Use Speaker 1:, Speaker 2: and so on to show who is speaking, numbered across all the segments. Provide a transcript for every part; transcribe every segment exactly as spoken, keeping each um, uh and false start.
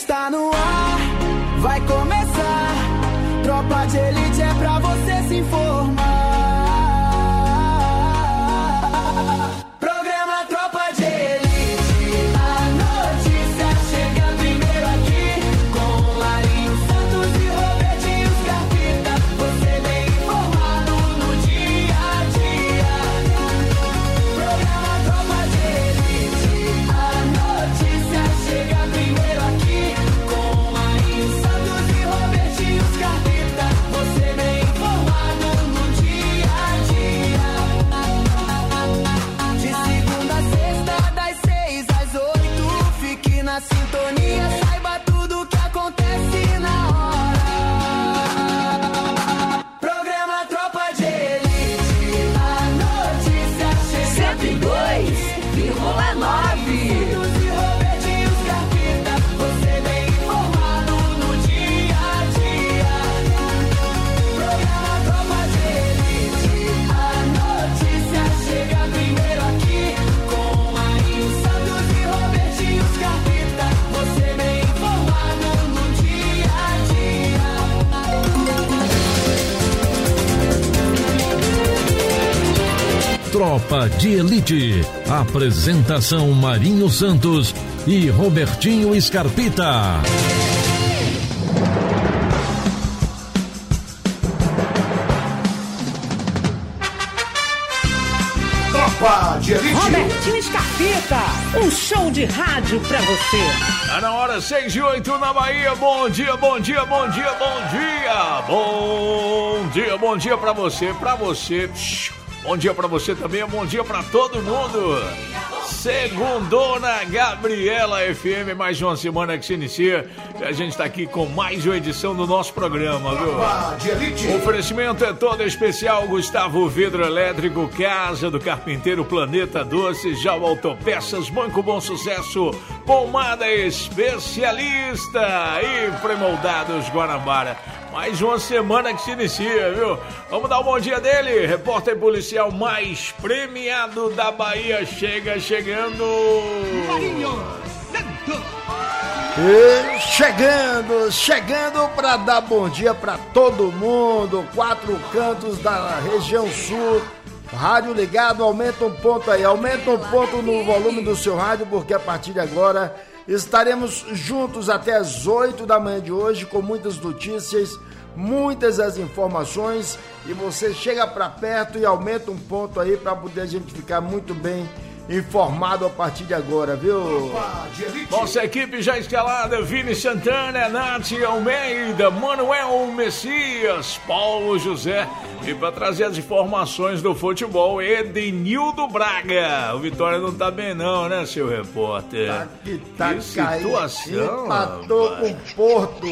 Speaker 1: Está no ar, vai começar. Tropa de Elite é pra você se informar. Programa Tropa de Elite. A notícia chega primeiro aqui. Com Marinho Santos e Robertinho Scarpita. Você bem informado no dia a dia. Programa Tropa de Elite. A notícia chega primeiro aqui. Com Marinho Santos e Robertinho Scarpita. Você bem informado no dia a dia. De segunda a sexta, das seis às oito. Fique na sintonia, saiba tudo que acontece na hora. Programa Tropa de Elite. A notícia chega
Speaker 2: cento e dois vírgula nove.
Speaker 1: Santos e Robertinho Scarpita. Você bem informado no dia a dia. Programa Tropa de Elite. A notícia chega primeiro aqui. Com Marinho Santos e Robertinho Scarpita. Você bem informado no dia a dia.
Speaker 3: Tropa de Elite. Apresentação Marinho Santos e Robertinho Scarpita.
Speaker 4: Tropa de Elite.
Speaker 2: Robertinho Scarpita, um show de rádio pra você.
Speaker 5: Tá na hora, seis e oito na Bahia. Bom dia, bom dia, bom dia, bom dia. Bom dia, bom dia pra você, pra você. Bom dia pra você também, bom dia pra todo mundo. Segundona Gabriela F M, mais uma semana que se inicia. E a gente tá aqui com mais uma edição do nosso programa, viu?
Speaker 4: Tropa de Elite.
Speaker 5: O oferecimento é todo especial. Gustavo Vidro Elétrico, Casa do Carpinteiro, Planeta Doce, Jau Autopeças, Banco Bom Sucesso, Pomada Especialista e Premoldados Guanabara. Mais uma semana que se inicia, viu? Vamos dar um bom dia dele. Repórter policial mais premiado da Bahia. Chega chegando.
Speaker 4: E chegando, chegando para dar bom dia para todo mundo. Quatro cantos da região sul. Rádio ligado, aumenta um ponto aí. Aumenta um ponto no volume do seu rádio, porque a partir de agora estaremos juntos até as oito da manhã de hoje com muitas notícias, muitas as informações, e você chega para perto e aumenta um ponto aí para poder a gente ficar muito bem informado a partir de agora, viu?
Speaker 5: Nossa equipe já escalada: Vini Santana, Nath Almeida, Manuel Messias, Paulo José. E para trazer as informações do futebol, Edenildo Braga. O Vitória não tá bem não, né, seu repórter?
Speaker 4: Tá que tá
Speaker 5: que situação,
Speaker 4: empatou
Speaker 5: rapaz.
Speaker 4: com o Porto.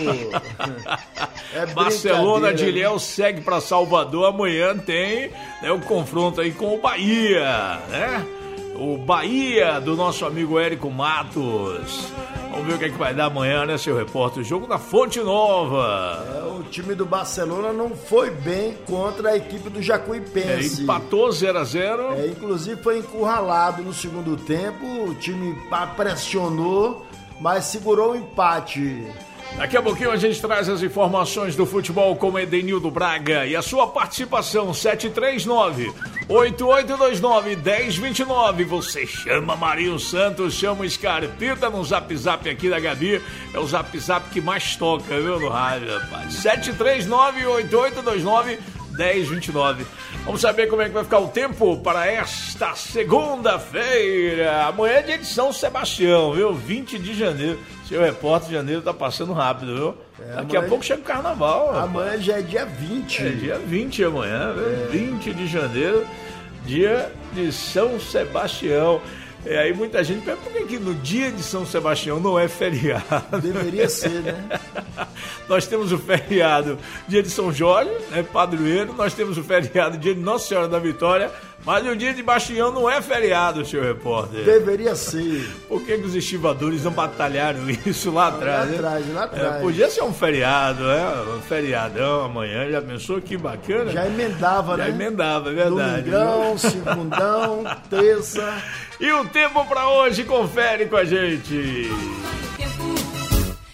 Speaker 4: É
Speaker 5: Barcelona de
Speaker 4: brincadeira,
Speaker 5: Ilhéu segue para Salvador. Amanhã tem, né, o confronto aí com o Bahia, né? O Bahia do nosso amigo Érico Matos. Vamos ver o que é que vai dar amanhã, né, seu repórter? O jogo da Fonte Nova.
Speaker 4: É, o time do Barcelona não foi bem contra a equipe do Jacuipense.
Speaker 5: É, empatou zero a zero.
Speaker 4: É, inclusive foi encurralado no segundo tempo. O time pressionou, mas segurou o empate.
Speaker 5: Daqui a pouquinho a gente traz as informações do futebol com Edenildo Braga e a sua participação. Sete três nove, oito oito dois nove, um zero dois nove. Você chama Marinho Santos, chama o Scarpita no zap zap aqui da Gabi. É o zap zap que mais toca, viu, no rádio, rapaz. Sete três nove, oito oito dois nove, um zero dois nove. Vamos saber como é que vai ficar o tempo para esta segunda-feira. Amanhã é dia de São Sebastião, viu? vinte de janeiro. Seu repórter de janeiro tá passando rápido, viu? É, Daqui a pouco chega o carnaval.
Speaker 4: Amanhã
Speaker 5: rapaz.
Speaker 4: já é dia vinte.
Speaker 5: É dia vinte amanhã, viu? É. vinte de janeiro, dia de São Sebastião. E aí muita gente pergunta por que, que no dia de São Sebastião não é feriado?
Speaker 4: Deveria ser, né?
Speaker 5: Nós temos o feriado dia de São Jorge, né, padroeiro. Nós temos o feriado dia de Nossa Senhora da Vitória. Mas o dia de Bastião não é feriado, senhor repórter.
Speaker 4: Deveria ser.
Speaker 5: Por que, que os estivadores não batalharam isso lá atrás?
Speaker 4: Lá atrás, né? lá atrás.
Speaker 5: É, podia ser um feriado, né? Um feriadão amanhã. Já pensou que bacana?
Speaker 4: Já emendava,
Speaker 5: Já
Speaker 4: né?
Speaker 5: Já emendava, é verdade.
Speaker 4: Domingão, segundão, terça.
Speaker 5: E o tempo pra hoje, confere com a gente.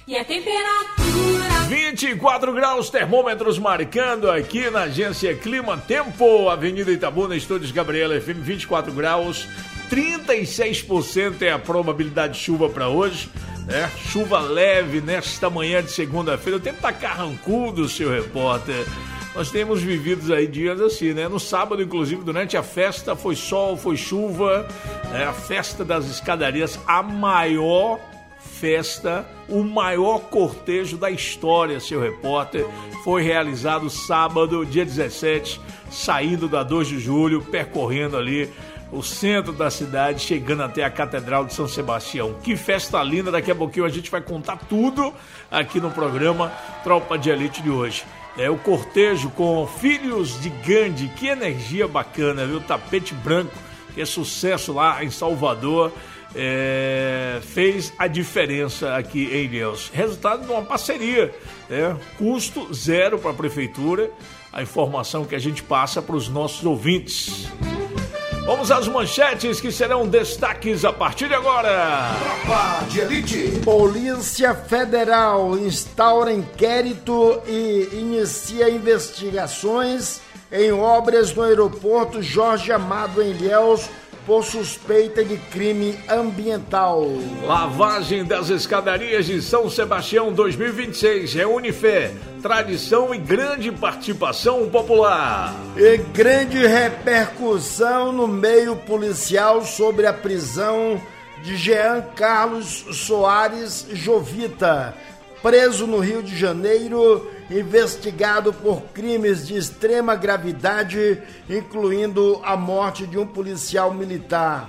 Speaker 6: E a temperatura...
Speaker 5: vinte e quatro graus, termômetros marcando aqui na agência Clima Tempo, Avenida Itabuna, Estúdios Gabriela F M, vinte e quatro graus, trinta e seis por cento é a probabilidade de chuva para hoje, né? Chuva leve nesta manhã de segunda-feira, o tempo tá carrancudo, seu repórter. Nós temos vivido aí dias assim, né? No sábado, inclusive, durante a festa, foi sol, foi chuva, né? A festa das escadarias, a maior festa, o maior cortejo da história, seu repórter, foi realizado sábado, dia dezessete, saindo da dois de julho, percorrendo ali o centro da cidade, chegando até a Catedral de São Sebastião. Que festa linda, daqui a pouquinho a gente vai contar tudo aqui no programa Tropa de Elite de hoje. É o cortejo com Filhos de Gandhi, que energia bacana, viu? Tapete branco, que é sucesso lá em Salvador. É, fez a diferença aqui em Ilhéus. Resultado de uma parceria, né? Custo zero para a prefeitura, a informação que a gente passa para os nossos ouvintes. Vamos às manchetes que serão destaques a partir de agora.
Speaker 4: Tropa de Elite. Polícia Federal instaura inquérito e inicia investigações em obras no aeroporto Jorge Amado em Ilhéus por suspeita de crime ambiental.
Speaker 5: Lavagem das escadarias de São Sebastião dois mil e vinte e seis, reúne fé, tradição e grande participação popular.
Speaker 4: E grande repercussão no meio policial sobre a prisão de Jean Carlos Soares Jovita, preso no Rio de Janeiro, investigado por crimes de extrema gravidade, incluindo a morte de um policial militar.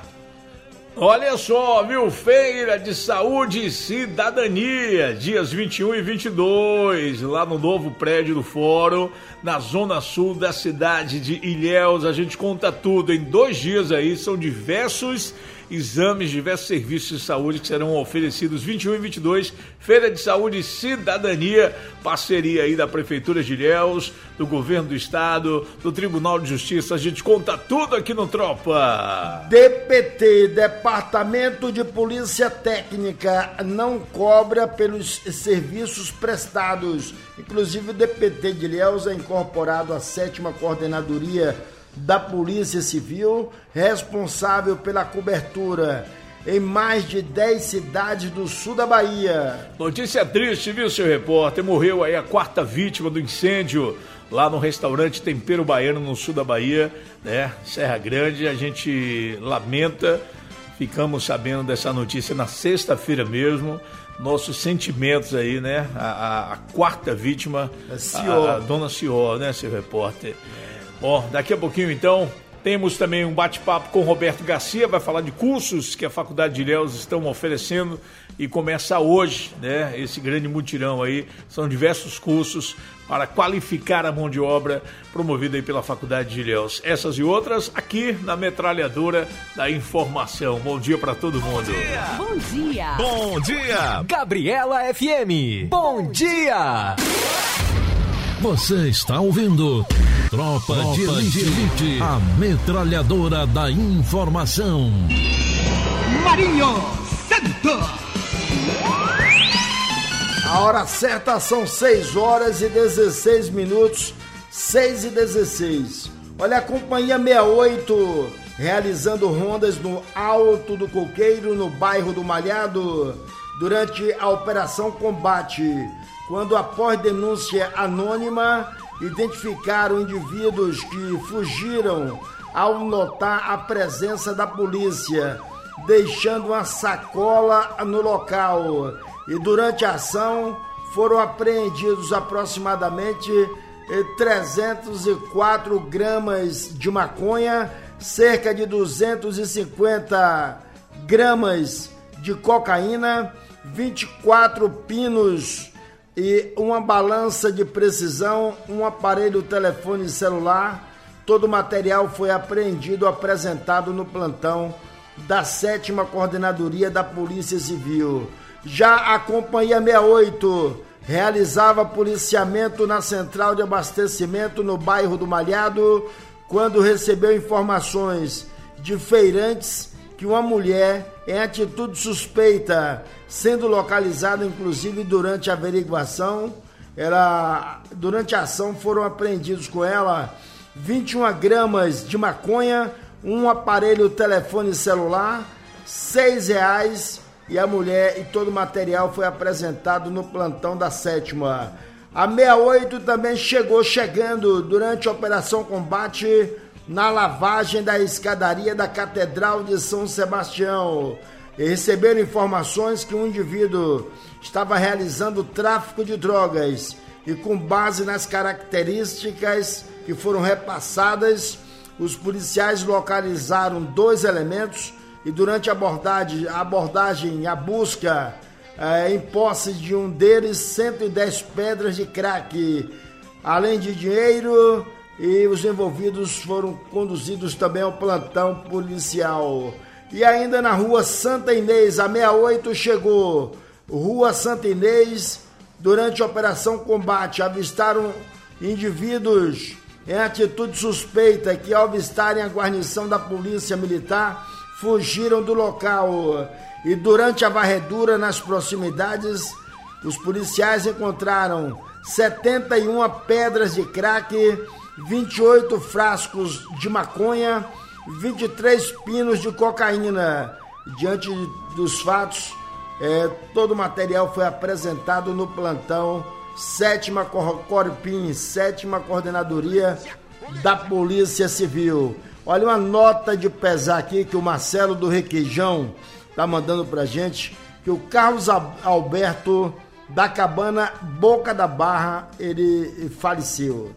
Speaker 5: Olha só, viu? Feira de Saúde e Cidadania, dias vinte e um e vinte e dois, lá no novo prédio do Fórum, na zona sul da cidade de Ilhéus. A gente conta tudo em dois dias aí, são diversos exames, diversos serviços de saúde que serão oferecidos vinte e um e vinte e dois, Feira de Saúde e Cidadania, parceria aí da Prefeitura de Ilhéus, do Governo do Estado, do Tribunal de Justiça. A gente conta tudo aqui no Tropa.
Speaker 4: D P T, Departamento de Polícia Técnica, não cobra pelos serviços prestados. Inclusive o D P T de Ilhéus é incorporado à sétima Coordenadoria da Polícia Civil, responsável pela cobertura em mais de dez cidades do sul da Bahia.
Speaker 5: Notícia triste, viu, seu repórter? Morreu aí a quarta vítima do incêndio lá no restaurante Tempero Baiano, no sul da Bahia, né? Serra Grande. A gente lamenta, ficamos sabendo dessa notícia na sexta-feira mesmo. Nossos sentimentos aí, né? A, a, a quarta vítima, a, a dona Ció, né, seu repórter? Bom, daqui a pouquinho então temos também um bate-papo com Roberto Garcia, vai falar de cursos que a Faculdade de Ilhéus estão oferecendo e começa hoje, né, esse grande mutirão aí. São diversos cursos para qualificar a mão de obra promovida aí pela Faculdade de Ilhéus. Essas e outras aqui na Metralhadora da Informação. Bom dia para todo mundo.
Speaker 6: Bom dia.
Speaker 7: Bom dia. Gabriela F M. Bom dia.
Speaker 3: Você está ouvindo Tropa, Tropa de Elite, Elite, a Metralhadora da Informação.
Speaker 4: Marinho Santos. A hora certa são seis horas e dezesseis minutos, seis e dezesseis. Olha, a Companhia sessenta e oito realizando rondas no Alto do Coqueiro, no bairro do Malhado, durante a Operação Combate, quando após denúncia anônima identificaram indivíduos que fugiram ao notar a presença da polícia, deixando uma sacola no local. E durante a ação foram apreendidos aproximadamente trezentos e quatro gramas de maconha, cerca de duzentos e cinquenta gramas de cocaína, vinte e quatro pinos e uma balança de precisão, um aparelho telefone celular. Todo o material foi apreendido, apresentado no plantão da sétima Coordenadoria da Polícia Civil. Já a Companhia sessenta e oito realizava policiamento na central de abastecimento no bairro do Malhado, quando recebeu informações de feirantes que uma mulher em atitude suspeita, sendo localizada inclusive durante a averiguação, ela, durante a ação foram apreendidos com ela vinte e uma gramas de maconha, um aparelho telefone celular, seis reais, e a mulher e todo o material foi apresentado no plantão da sétima. A sessenta e oito também chegou chegando durante a Operação Combate na lavagem da escadaria da Catedral de São Sebastião. E receberam informações que um indivíduo estava realizando tráfico de drogas e, com base nas características que foram repassadas, os policiais localizaram dois elementos e durante a abordagem, a, abordagem, a busca eh, em posse de um deles, cento e dez pedras de crack, além de dinheiro, e os envolvidos foram conduzidos também ao plantão policial. E ainda na rua Santa Inês, a sessenta e oito chegou. Rua Santa Inês, durante a Operação Combate, avistaram indivíduos em atitude suspeita que, ao avistarem a guarnição da Polícia Militar, fugiram do local. E durante a varredura nas proximidades, os policiais encontraram setenta e uma pedras de crack, vinte e oito frascos de maconha, vinte e três pinos de cocaína. Diante dos fatos, é, todo o material foi apresentado no plantão sétima Corpim, sétima Coordenadoria da Polícia Civil. Olha, uma nota de pesar aqui que o Marcelo do Requeijão tá mandando pra gente, que o Carlos Alberto da Cabana Boca da Barra, ele faleceu.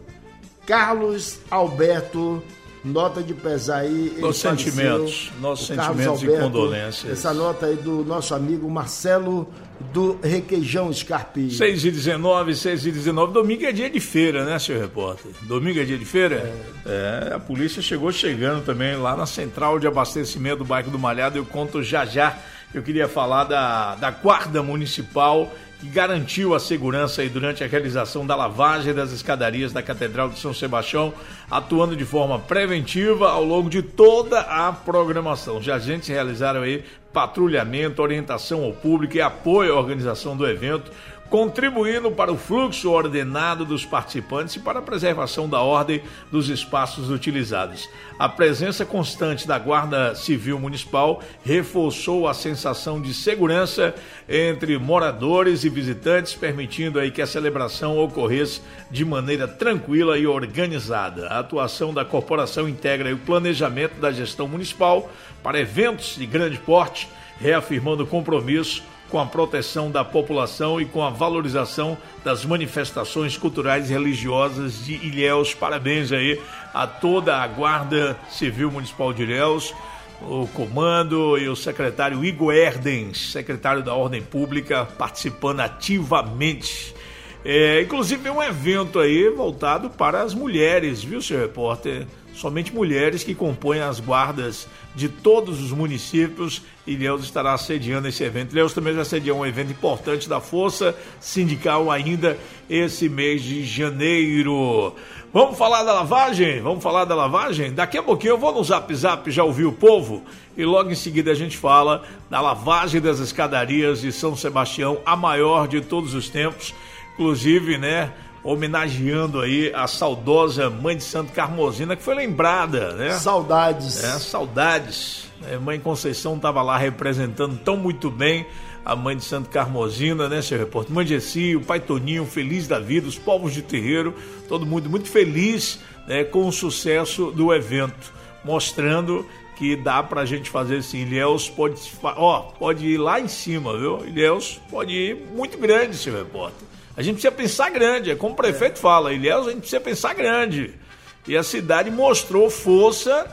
Speaker 4: Carlos Alberto, nota de pesar aí.
Speaker 5: Nossos sentimentos, nossos sentimentos e condolências.
Speaker 4: Essa nota aí do nosso amigo Marcelo do Requeijão Scarpi.
Speaker 5: seis e dezenove, seis e dezenove, domingo é dia de feira, né, senhor repórter? Domingo é dia de feira? É. é, a polícia chegou chegando também lá na central de abastecimento do bairro do Malhado, eu conto já já. Eu queria falar da, da Guarda Municipal, que garantiu a segurança aí durante a realização da lavagem das escadarias da Catedral de São Sebastião, atuando de forma preventiva ao longo de toda a programação. Os agentes realizaram aí patrulhamento, orientação ao público e apoio à organização do evento, contribuindo para o fluxo ordenado dos participantes e para a preservação da ordem dos espaços utilizados. A presença constante da Guarda Civil Municipal reforçou a sensação de segurança entre moradores e visitantes, permitindo aí que a celebração ocorresse de maneira tranquila e organizada. A atuação da corporação integra aí o planejamento da gestão municipal para eventos de grande porte, reafirmando o compromisso com a proteção da população e com a valorização das manifestações culturais e religiosas de Ilhéus. Parabéns aí a toda a Guarda Civil Municipal de Ilhéus, o comando e o secretário Igor Erdens, secretário da Ordem Pública, participando ativamente. É, inclusive um evento aí voltado para as mulheres, viu, senhor repórter? Somente mulheres que compõem as guardas de todos os municípios. Ilhéus estará sediando esse evento. Ilhéus também vai sediar um evento importante da Força Sindical ainda esse mês de janeiro. Vamos falar da lavagem? Vamos falar da lavagem? Daqui a pouquinho eu vou no Zap Zap, já ouvi o povo? E logo em seguida a gente fala da lavagem das escadarias de São Sebastião, a maior de todos os tempos. Inclusive, né, homenageando aí a saudosa mãe de Santo Carmosina, que foi lembrada, né?
Speaker 4: Saudades.
Speaker 5: É, saudades. A mãe Conceição estava lá representando tão muito bem a mãe de Santo Carmosina, né, seu repórter? Mãe Jessi, o pai Toninho, feliz da vida, os povos de terreiro, todo mundo muito feliz, né, com o sucesso do evento, mostrando que dá pra gente fazer assim. Ilhéus pode, ó, pode ir lá em cima, viu? Ilhéus pode ir muito grande, seu repórter. A gente precisa pensar grande, é como o prefeito é. fala, Ilhéus, a gente precisa pensar grande. E a cidade mostrou força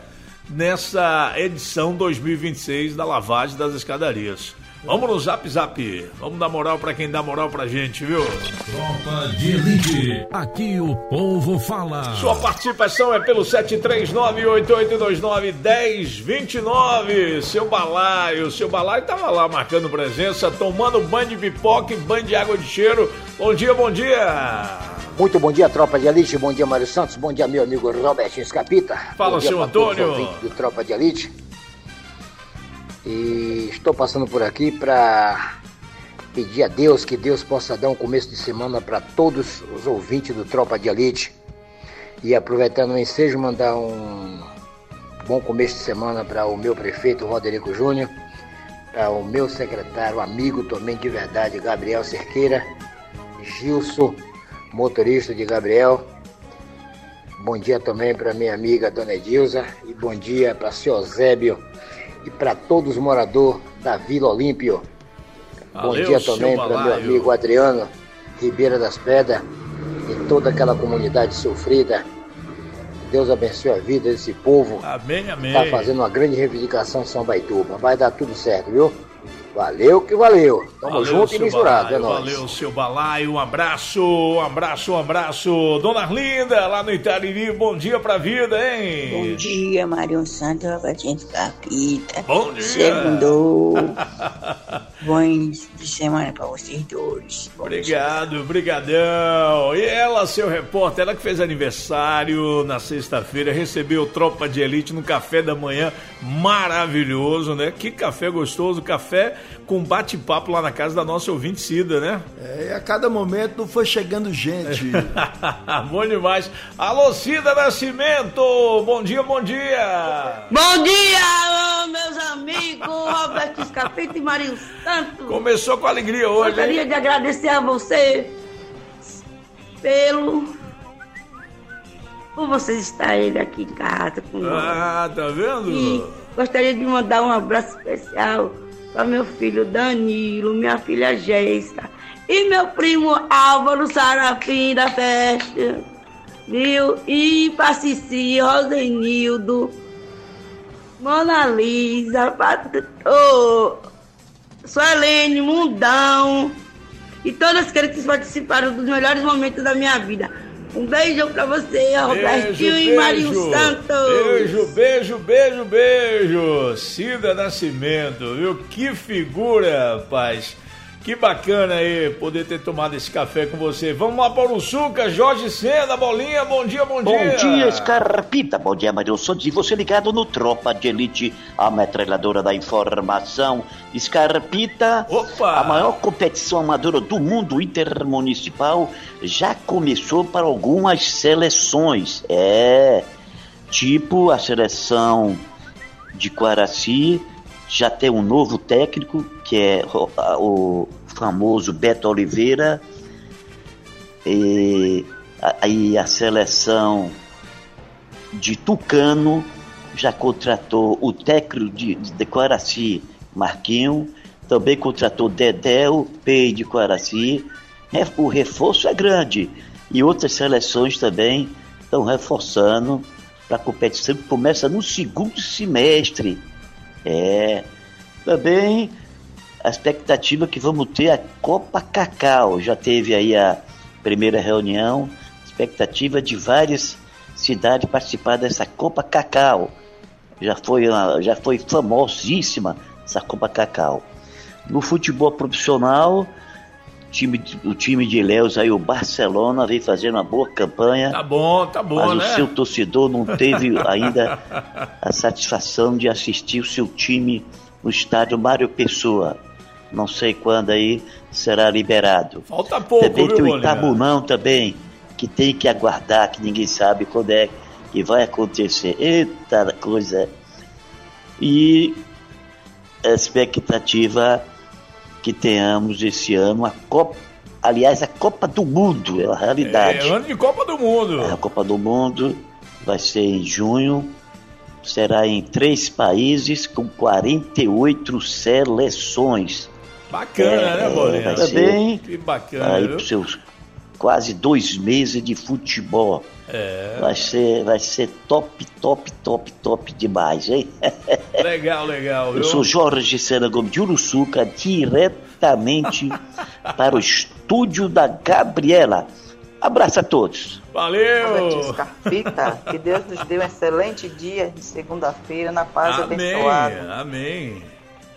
Speaker 5: nessa edição dois mil e vinte e seis da lavagem das escadarias. Vamos no Zap Zap, vamos dar moral pra quem dá moral pra gente, viu?
Speaker 3: Tropa de Elite, aqui o povo fala.
Speaker 5: Sua participação é pelo sete três nove, oito oito dois nove, um zero dois nove. Seu balaio, seu balaio tava lá marcando presença, tomando banho de pipoca e banho de água de cheiro. Bom dia, bom dia.
Speaker 8: Muito bom dia, Tropa de Elite, bom dia, Mário Santos, bom dia, meu amigo Robertinho Escapita.
Speaker 5: Fala,
Speaker 8: bom dia
Speaker 5: seu Antônio.
Speaker 8: Do Tropa de Elite. E estou passando por aqui para pedir a Deus que Deus possa dar um começo de semana para todos os ouvintes do Tropa de Elite. E aproveitando o ensejo, mandar um bom começo de semana para o meu prefeito Roderico Júnior, para o meu secretário, amigo também de verdade, Gabriel Cerqueira, Gilson, motorista de Gabriel. Bom dia também para minha amiga Dona Edilza e bom dia para o senhor Zébio e para todos os moradores da Vila Olímpio. Bom
Speaker 5: Valeu,
Speaker 8: dia também
Speaker 5: seu
Speaker 8: para meu
Speaker 5: balaio.
Speaker 8: amigo Adriano Ribeira das Pedras e toda aquela comunidade sofrida. Deus abençoe a vida desse povo.
Speaker 5: Amém, amém.
Speaker 8: Está fazendo uma grande reivindicação em São Baituba. Vai dar tudo certo, viu? Valeu que valeu. Tamo
Speaker 5: Valeu,
Speaker 8: junto e
Speaker 5: seu
Speaker 8: misturado, é
Speaker 5: balaio,
Speaker 8: nóis.
Speaker 5: Valeu, seu balaio. Um abraço, um abraço, um abraço. Dona Arlinda, lá no Itariri, bom dia pra vida, hein?
Speaker 9: Bom dia, Marion Santos, Robertinho Capita.
Speaker 5: Bom dia.
Speaker 9: Segundou. Bom de semana pra vocês dois. Bom
Speaker 5: Obrigado, brigadão. E ela, seu repórter, ela que fez aniversário na sexta-feira, recebeu Tropa de Elite no café da manhã, maravilhoso, né? Que café gostoso, café com bate-papo lá na casa da nossa ouvinte Cida, né?
Speaker 4: É, e a cada momento foi chegando gente.
Speaker 5: Bom demais. Alô, Cida Nascimento, bom dia, bom dia.
Speaker 10: Bom dia, alô, meus amigos, Roberto Escapito e Marinho Santos.
Speaker 5: Começou com alegria hoje,
Speaker 10: Gostaria
Speaker 5: hein?
Speaker 10: de agradecer a você pelo... por vocês estarem aqui em casa conosco.
Speaker 5: Ah, tá vendo?
Speaker 10: E gostaria de mandar um abraço especial para meu filho Danilo, minha filha Jéssica e meu primo Álvaro Sarafim da festa, viu? E para Cici, Rosenildo, Mona Lisa, Pat... oh, Suelene, Mundão e todas aqueles que participaram dos melhores momentos da minha vida. Um beijão pra você, Robertinho e Marinho Santos.
Speaker 5: Beijo, beijo, beijo, beijo. Cida Nascimento, viu? Que figura, rapaz. Que bacana aí poder ter tomado esse café com você. Vamos lá para o Suca, Jorge Sena, Bolinha, bom dia, bom,
Speaker 11: bom
Speaker 5: dia.
Speaker 11: Bom dia, Scarpita, bom dia, Mario Santos. E você ligado no Tropa de Elite, a metralhadora da informação. Scarpita,
Speaker 5: opa,
Speaker 11: a maior competição amadora do mundo intermunicipal já começou para algumas seleções. É, tipo a seleção de Quaraci, já tem um novo técnico, que é o, o famoso Beto Oliveira, e aí a, a seleção de Tucano já contratou o técnico de, de Quaraci, Marquinho, também contratou Dedéu, P de Quaraci. O reforço é grande, e outras seleções também estão reforçando para a competição que começa no segundo semestre. É, também a expectativa que vamos ter a Copa Cacau. Já teve aí a primeira reunião, expectativa de várias cidades participar dessa Copa Cacau. Já foi, já foi famosíssima essa Copa Cacau. No futebol profissional, time, o time de Ilhéus, aí o Barcelona, vem fazendo uma boa campanha.
Speaker 5: Tá bom, tá bom,
Speaker 11: mas
Speaker 5: né?
Speaker 11: o seu torcedor não teve ainda a satisfação de assistir o seu time no estádio Mário Pessoa. Não sei quando aí será liberado.
Speaker 5: Falta pouco,
Speaker 11: também
Speaker 5: viu,
Speaker 11: tem o
Speaker 5: Bolinha?
Speaker 11: Itabunão também, que tem que aguardar, que ninguém sabe quando é que vai acontecer. Eita coisa. E a expectativa que tenhamos esse ano a Copa, aliás, a Copa do Mundo, é a realidade.
Speaker 5: É, ano de Copa do Mundo.
Speaker 11: A Copa do Mundo vai ser em junho, será em três países com quarenta e oito seleções.
Speaker 5: Bacana,
Speaker 11: é,
Speaker 5: né, Bolinha?
Speaker 11: Vai ser
Speaker 5: que bacana,
Speaker 11: aí
Speaker 5: viu?
Speaker 11: para seus quase dois meses de futebol.
Speaker 5: É.
Speaker 11: Vai ser, vai ser top, top, top, top demais, hein?
Speaker 5: Legal, legal, viu?
Speaker 11: Eu sou Jorge Sena Gomes de Uruçuca, diretamente para o estúdio da Gabriela. Abraço a todos.
Speaker 5: Valeu!
Speaker 12: Scarpita, que Deus nos dê um excelente dia de segunda-feira na paz
Speaker 5: amém,
Speaker 12: abençoada.
Speaker 5: Amém.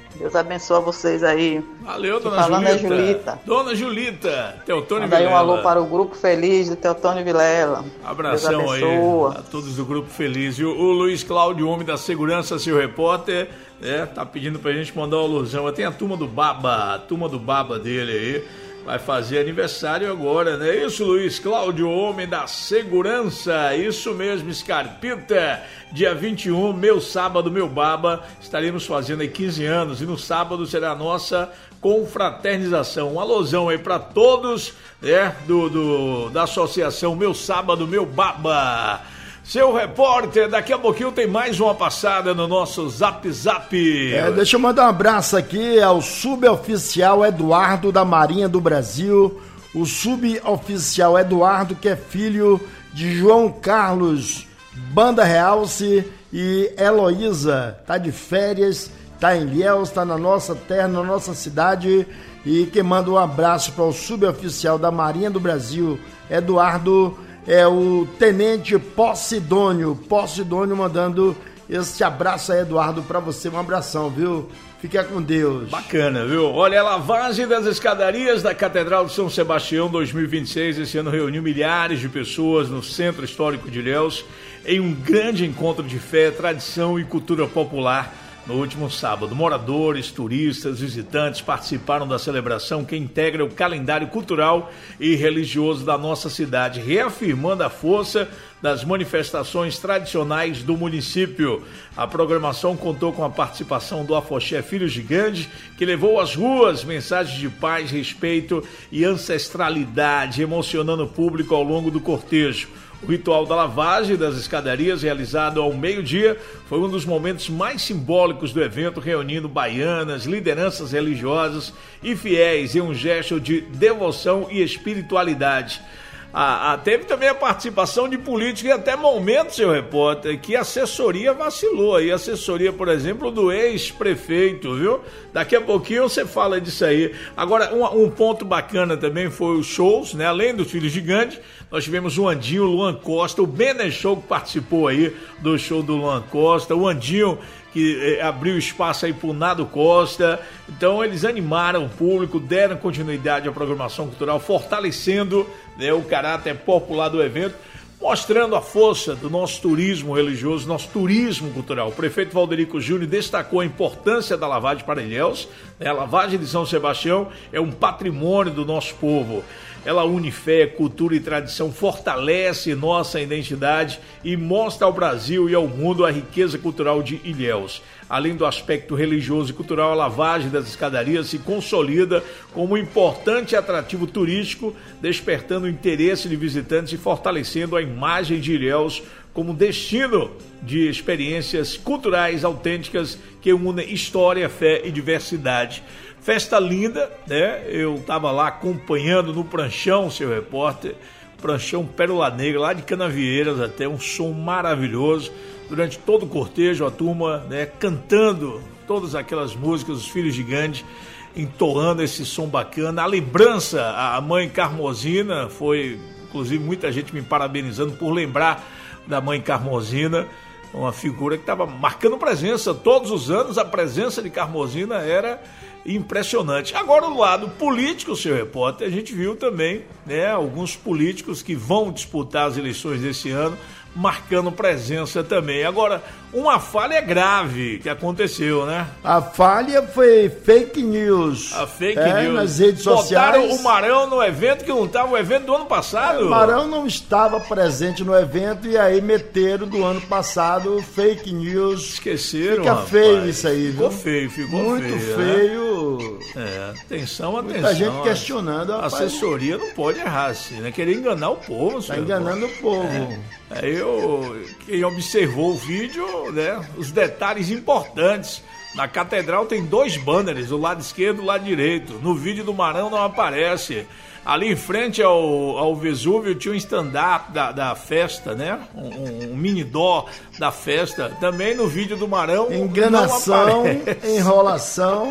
Speaker 12: Deus abençoe vocês aí.
Speaker 5: Valeu, dona
Speaker 12: Falando
Speaker 5: Julita.
Speaker 12: é Julita.
Speaker 5: Dona Julita, Teotônio
Speaker 12: Manda aí
Speaker 5: Vilela.
Speaker 12: um alô para o Grupo Feliz do Teotônio Vilela.
Speaker 5: Abração
Speaker 12: Deus
Speaker 5: aí
Speaker 12: abençoa.
Speaker 5: a todos do Grupo Feliz. E o, o Luiz Cláudio, homem da segurança, seu repórter, né, tá pedindo pra gente mandar uma alusão. Tem a turma do Baba, a turma do Baba dele aí. Vai fazer aniversário agora, né? Isso, Luiz Cláudio, homem da segurança. Isso mesmo, Scarpita. Dia vinte e um, meu sábado, meu baba. Estaremos fazendo aí quinze anos. E no sábado será a nossa confraternização. Um alusão aí para todos, né? Do, do, da associação Meu Sábado, Meu Baba. Seu repórter, daqui a pouquinho tem mais uma passada no nosso Zap Zap.
Speaker 4: É, deixa eu mandar um abraço aqui ao suboficial Eduardo da Marinha do Brasil. O suboficial Eduardo, que é filho de João Carlos Banda Realce e Heloísa. Tá de férias, tá em Ilhéus, tá na nossa terra, na nossa cidade. E quem manda um abraço para o suboficial da Marinha do Brasil, Eduardo, é o Tenente Possidônio. Possidônio mandando esse abraço aí, Eduardo, pra você. Um abração, viu? Fica com Deus.
Speaker 5: Bacana, viu? Olha, a lavagem das escadarias da Catedral de São Sebastião dois mil e vinte e seis. Esse ano reuniu milhares de pessoas no Centro Histórico de Ilhéus em um grande encontro de fé, tradição e cultura popular. No último sábado, moradores, turistas, visitantes participaram da celebração que integra o calendário cultural e religioso da nossa cidade, reafirmando a força das manifestações tradicionais do município. A programação contou com a participação do Afoxé Filho Gigante, que levou às ruas mensagens de paz, respeito e ancestralidade, emocionando o público ao longo do cortejo. O ritual da lavagem das escadarias, realizado ao meio-dia, foi um dos momentos mais simbólicos do evento, reunindo baianas, lideranças religiosas e fiéis em um gesto de devoção e espiritualidade. Ah, ah, teve também a participação de políticos e até momentos, seu repórter, que a assessoria vacilou. E a assessoria, por exemplo, do ex-prefeito, viu? Daqui a pouquinho você fala disso aí. Agora, um, um ponto bacana também foi os shows, né? Além dos Filhos Gigantes, nós tivemos o Andinho, o Luan Costa, o Bener Show que participou aí do show do Luan Costa, o Andinho que eh, abriu espaço aí pro Nado Costa. Então eles animaram o público, deram continuidade à programação cultural, fortalecendo, né, o caráter popular do evento, mostrando a força do nosso turismo religioso, nosso turismo cultural. O prefeito Valderico Júnior destacou a importância da lavagem para Ilhéus, né? A lavagem de São Sebastião é um patrimônio do nosso povo. Ela une fé, cultura e tradição, fortalece nossa identidade e mostra ao Brasil e ao mundo a riqueza cultural de Ilhéus. Além do aspecto religioso e cultural, a lavagem das escadarias se consolida como um importante atrativo turístico, despertando o interesse de visitantes e fortalecendo a imagem de Ilhéus como destino de experiências culturais autênticas que unem história, fé e diversidade. Festa linda, né? Eu estava lá acompanhando no pranchão, seu repórter, pranchão Pérola Negra, lá de Canavieiras, até um som maravilhoso. Durante todo o cortejo, a turma, né, cantando todas aquelas músicas, os Filhos Gigantes, entoando esse som bacana. A lembrança, a mãe Carmosina, foi, inclusive, muita gente me parabenizando por lembrar da mãe Carmosina, uma figura que estava marcando presença todos os anos. A presença de Carmosina era impressionante. Agora, o lado político, seu repórter, a gente viu também, né, alguns políticos que vão disputar as eleições desse ano, marcando presença também. Agora, uma falha grave que aconteceu, né?
Speaker 4: A falha foi fake news.
Speaker 5: A fake
Speaker 4: é,
Speaker 5: news.
Speaker 4: Nas redes sociais.
Speaker 5: Botaram o Marão no evento que não estava, o evento do ano passado.
Speaker 4: O Marão não estava presente no evento e aí meteram do ano passado fake news.
Speaker 5: Esqueceram,
Speaker 4: Fica
Speaker 5: rapaz.
Speaker 4: feio isso aí, viu?
Speaker 5: Ficou feio, ficou
Speaker 4: Muito
Speaker 5: feio.
Speaker 4: feio.
Speaker 5: Né? É, atenção, atenção.
Speaker 4: Muita gente questionando.
Speaker 5: A assessoria não pode errar assim, né? Querer enganar o povo.
Speaker 4: Tá enganando o povo.
Speaker 5: É. Aí eu, quem observou o vídeo, né, os detalhes importantes. Na catedral tem dois banners, o lado esquerdo e o lado direito. No vídeo do Marão não aparece. Ali em frente ao, ao Vesúvio tinha um stand-up da, da festa, né? Um, um mini dó da festa. Também no vídeo do Marão
Speaker 4: enganação, enrolação.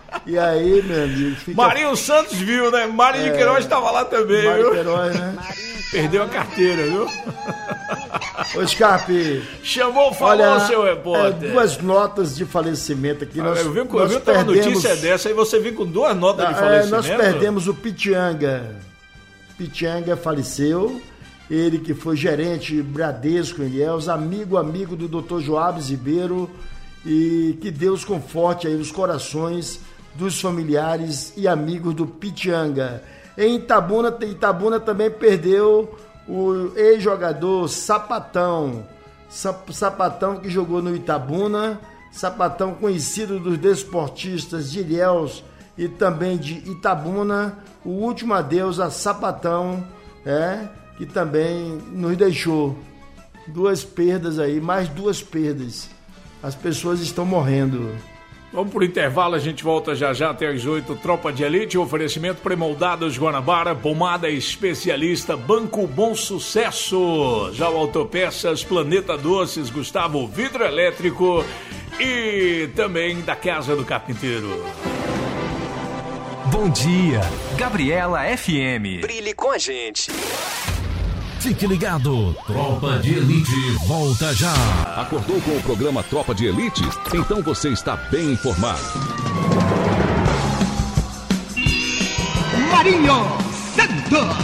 Speaker 4: E aí, meu amigo, fica...
Speaker 5: Marinho Santos viu, né? Marinho
Speaker 4: é,
Speaker 5: de Queiroz estava lá também.
Speaker 4: Marinho
Speaker 5: viu?
Speaker 4: Queiroz, né?
Speaker 13: Marinho
Speaker 5: Perdeu a carteira, viu?
Speaker 4: Ô, Scarpe.
Speaker 5: Chamou, falou,
Speaker 4: olha,
Speaker 5: seu repórter.
Speaker 4: É, duas notas de falecimento aqui. Nós,
Speaker 5: eu vi,
Speaker 4: nós
Speaker 5: eu vi
Speaker 4: perdemos,
Speaker 5: uma notícia dessa, aí você viu com duas notas
Speaker 4: ah,
Speaker 5: de falecimento.
Speaker 4: É, nós perdemos o Pitianga. Pitianga faleceu. Ele que foi gerente Bradesco em Ilhéus, amigo, amigo do doutor Joabes Ribeiro. E que Deus conforte aí os corações dos familiares e amigos do Pitianga. Em Itabuna, Itabuna também perdeu o ex-jogador Sapatão. Sapatão que jogou no Itabuna, Sapatão conhecido dos desportistas de Ilhéus e também de Itabuna. O último adeus a Sapatão, é, que também nos deixou. Duas perdas aí, mais duas perdas. As pessoas estão morrendo.
Speaker 5: Vamos pro intervalo, a gente volta já já até às oito. Tropa de Elite, oferecimento Premoldados Guanabara, pomada especialista, Banco Bom Sucesso. Já o Autopeças, Planeta Doces, Gustavo Vidro Elétrico e também da Casa do Carpinteiro.
Speaker 7: Bom dia, Gabriela F M. Brilhe com a gente.
Speaker 3: Fique ligado, Tropa de Elite volta já.
Speaker 13: Acordou com o programa Tropa de Elite? Então você está bem informado.
Speaker 4: Marinho Santos.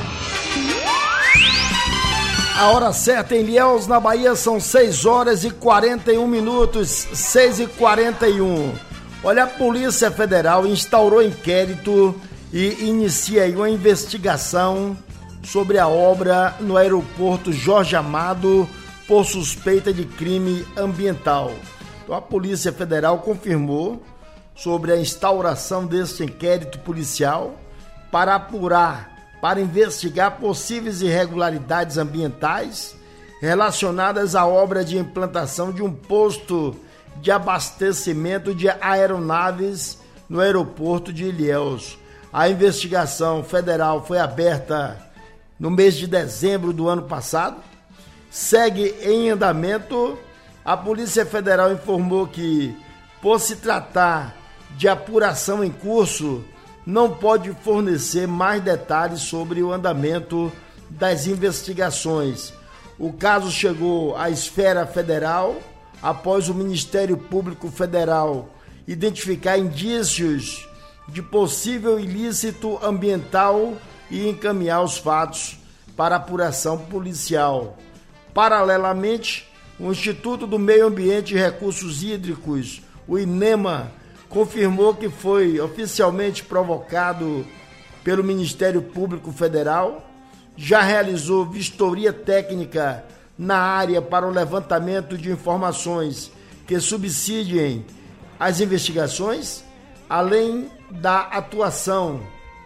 Speaker 4: A hora certa em Ilhéus, na Bahia, são seis horas e quarenta e um minutos, seis e quarenta e um. Olha, a Polícia Federal instaurou inquérito e inicia aí uma investigação sobre a obra no aeroporto Jorge Amado por suspeita de crime ambiental. Então, a Polícia Federal confirmou sobre a instauração deste inquérito policial para apurar, para investigar possíveis irregularidades ambientais relacionadas à obra de implantação de um posto de abastecimento de aeronaves no aeroporto de Ilhéus. A investigação federal foi aberta no mês de dezembro do ano passado, segue em andamento. A Polícia Federal informou que, por se tratar de apuração em curso, não pode fornecer mais detalhes sobre o andamento das investigações. O caso chegou à esfera federal após o Ministério Público Federal identificar indícios de possível ilícito ambiental e encaminhar os fatos para apuração policial. Paralelamente, o Instituto do Meio Ambiente e Recursos Hídricos, o INEMA, confirmou que foi oficialmente provocado pelo Ministério Público Federal, já realizou vistoria técnica na área para o levantamento de informações que subsidiem as investigações, além da atuação